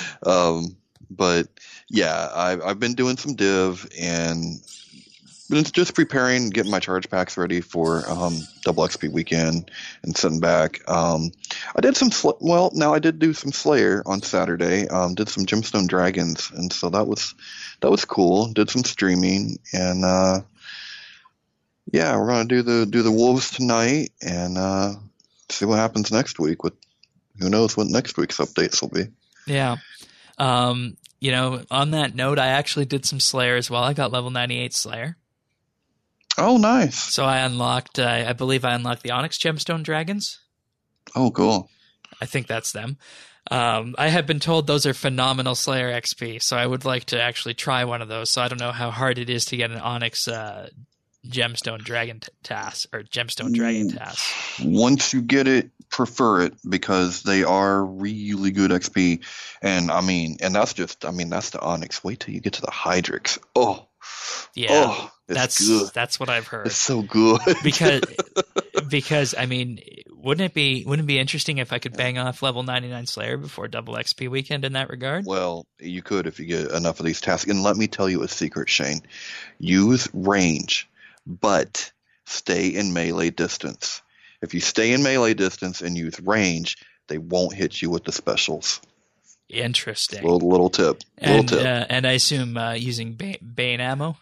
But yeah, I've been doing some div and been just preparing, getting my charge packs ready for double XP weekend and sitting back. I did I did do some Slayer on Saturday. Did some Gemstone Dragons, and so that was cool. Did some streaming and. Yeah, we're gonna do the wolves tonight and see what happens next week. Who knows what next week's updates will be? Yeah, on that note, I actually did some Slayer as well. I got level 98 Slayer. Oh, nice! So I unlocked. I believe I unlocked the Onyx Gemstone Dragons. Oh, cool! I think that's them. I have been told those are phenomenal Slayer XP, so I would like to actually try one of those. So I don't know how hard it is to get an Onyx. Gemstone Dragon task or Gemstone Dragon task. Once you get it, prefer it because they are really good XP. And that's the Onyx. Wait till you get to the Hydrix. Oh, yeah, that's good. That's what I've heard. It's so good because wouldn't it be interesting if I could bang off level 99 Slayer before double XP weekend in that regard? Well, you could if you get enough of these tasks. And let me tell you a secret, Shane. Use range. But stay in melee distance. If you stay in melee distance and use range, they won't hit you with the specials. Interesting. Little tip. And I assume using Bane ammo?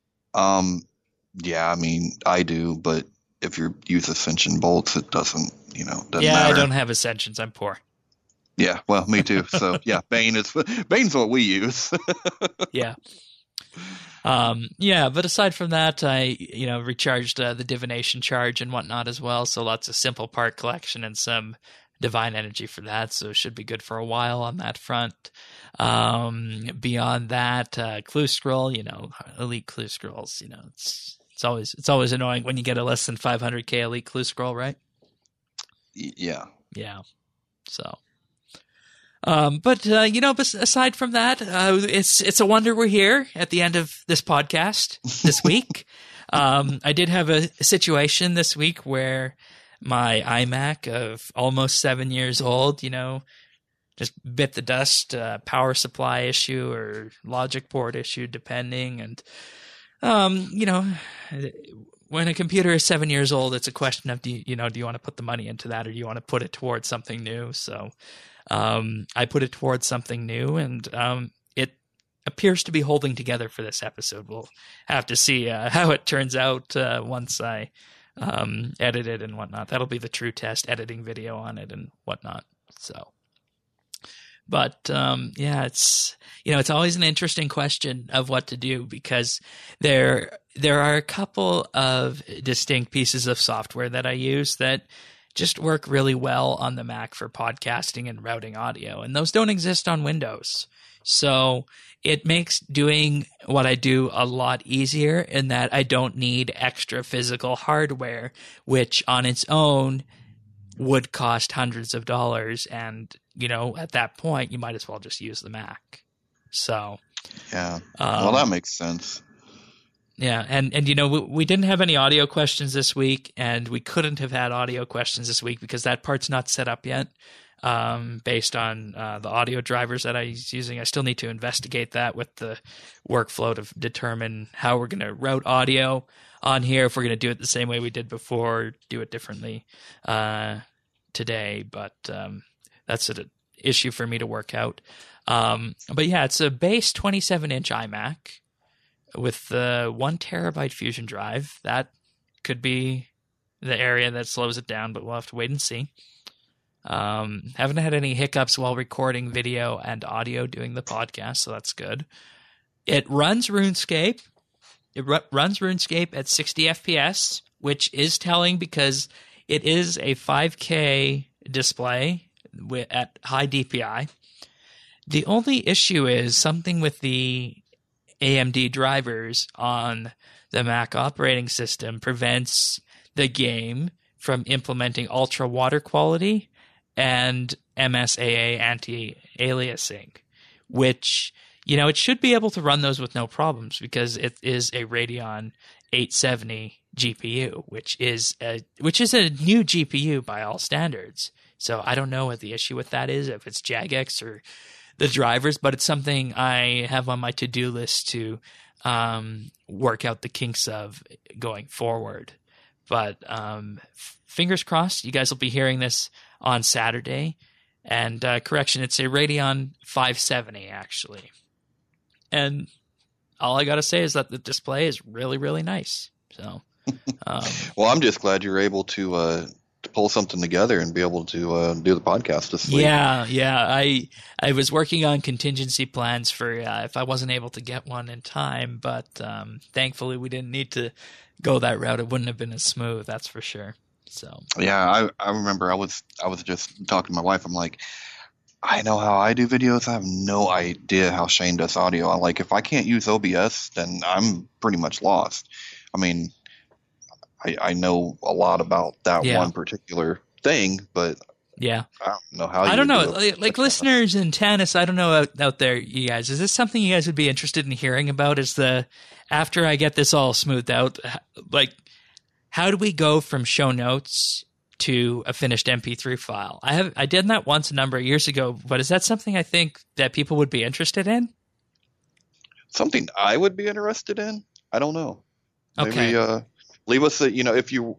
Yeah, I do, but if you use Ascension bolts, it doesn't doesn't Yeah, matter. I don't have Ascensions. I'm poor. Yeah, well, me too. So yeah, Bane's what we use. Yeah. Yeah, but aside from that, I recharged the divination charge and whatnot as well. So lots of simple part collection and some divine energy for that. So it should be good for a while on that front. Beyond that, clue scroll, elite clue scrolls. It's always annoying when you get a less than 500k elite clue scroll, right? Yeah. Yeah. So. But aside from that, it's a wonder we're here at the end of this podcast this week. I did have a situation this week where my iMac of almost 7 years old, just bit the dust, power supply issue or logic port issue, depending. And, when a computer is 7 years old, it's a question of, do you want to put the money into that or do you want to put it towards something new? So, I put it towards something new, and it appears to be holding together for this episode. We'll have to see how it turns out once I edit it and whatnot. That'll be the true test, editing video on it and whatnot. So, but it's it's always an interesting question of what to do, because there are a couple of distinct pieces of software that I use that just work really well on the Mac for podcasting and routing audio. And those don't exist on Windows. So it makes doing what I do a lot easier in that I don't need extra physical hardware, which on its own would cost hundreds of dollars. And, at that point, you might as well just use the Mac. So. Yeah. Well, that makes sense. Yeah, and we didn't have any audio questions this week, and we couldn't have had audio questions this week because that part's not set up yet based on the audio drivers that I was using. I still need to investigate that with the workflow to determine how we're going to route audio on here, if we're going to do it the same way we did before, do it differently today. But that's an issue for me to work out. But yeah, it's a base 27-inch iMac with the 1 terabyte Fusion drive. That could be the area that slows it down, but we'll have to wait and see. Haven't had any hiccups while recording video and audio doing the podcast, so that's good. It runs RuneScape. It runs RuneScape at 60 FPS, which is telling because it is a 5K display at high DPI. The only issue is something with the AMD drivers on the Mac operating system prevents the game from implementing ultra water quality and MSAA anti-aliasing, which, it should be able to run those with no problems because it is a Radeon 870 GPU, which is a new GPU by all standards. So I don't know what the issue with that is, if it's jagex or the drivers, but it's something I have on my to-do list to work out the kinks of going forward. But fingers crossed, you guys will be hearing this on Saturday. And correction, it's a Radeon 570 actually. And all I got to say is that the display is really, really nice. So, well, I'm just glad you're able to pull something together and be able to do the podcast this week. Yeah. I was working on contingency plans for if I wasn't able to get one in time, but thankfully we didn't need to go that route. It wouldn't have been as smooth, that's for sure. So yeah, I remember I was just talking to my wife. I'm like, I know how I do videos. I have no idea how Shane does audio. I'm like, if I can't use OBS, then I'm pretty much lost. I mean, I know a lot about that one particular thing, but yeah, I don't know how. I don't know, like listeners in tennis. I don't know out there, you guys. Is this something you guys would be interested in hearing about? After I get this all smoothed out, like, how do we go from show notes to a finished MP3 file? I did that once a number of years ago, but is that something I think that people would be interested in? Something I would be interested in? I don't know. Okay. Maybe leave us if you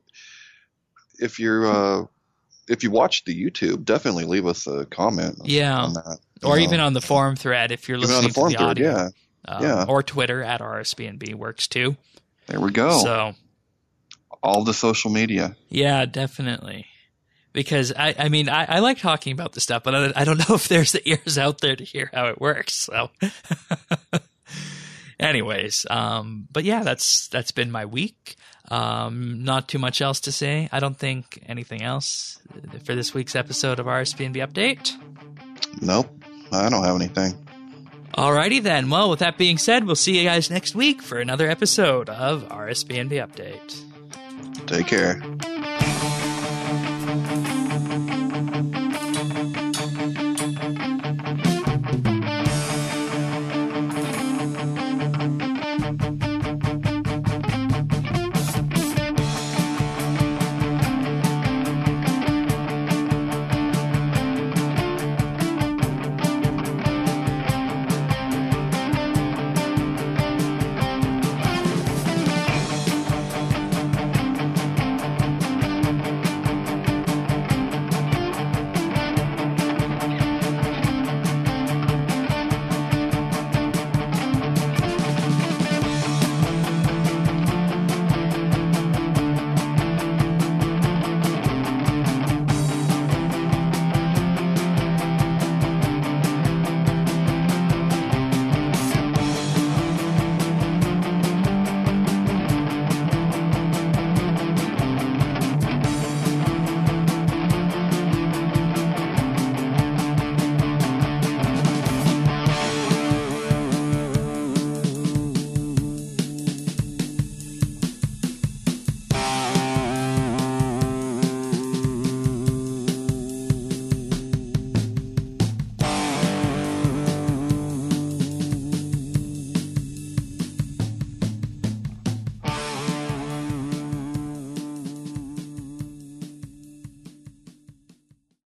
watch the YouTube, definitely leave us a comment. On that. Or even on the forum thread if you're listening to the audio. Yeah. Or Twitter at RSBNB works too. There we go. So all the social media. Yeah, definitely. because I mean, I like talking about this stuff, but I don't know if there's the ears out there to hear how it works. So anyways, but yeah, that's been my week. Not too much else to say. I don't think anything else for this week's episode of RSPNB Update. Nope, I don't have anything. Alrighty then. Well, with that being said, we'll see you guys next week for another episode of RSPNB Update. Take care.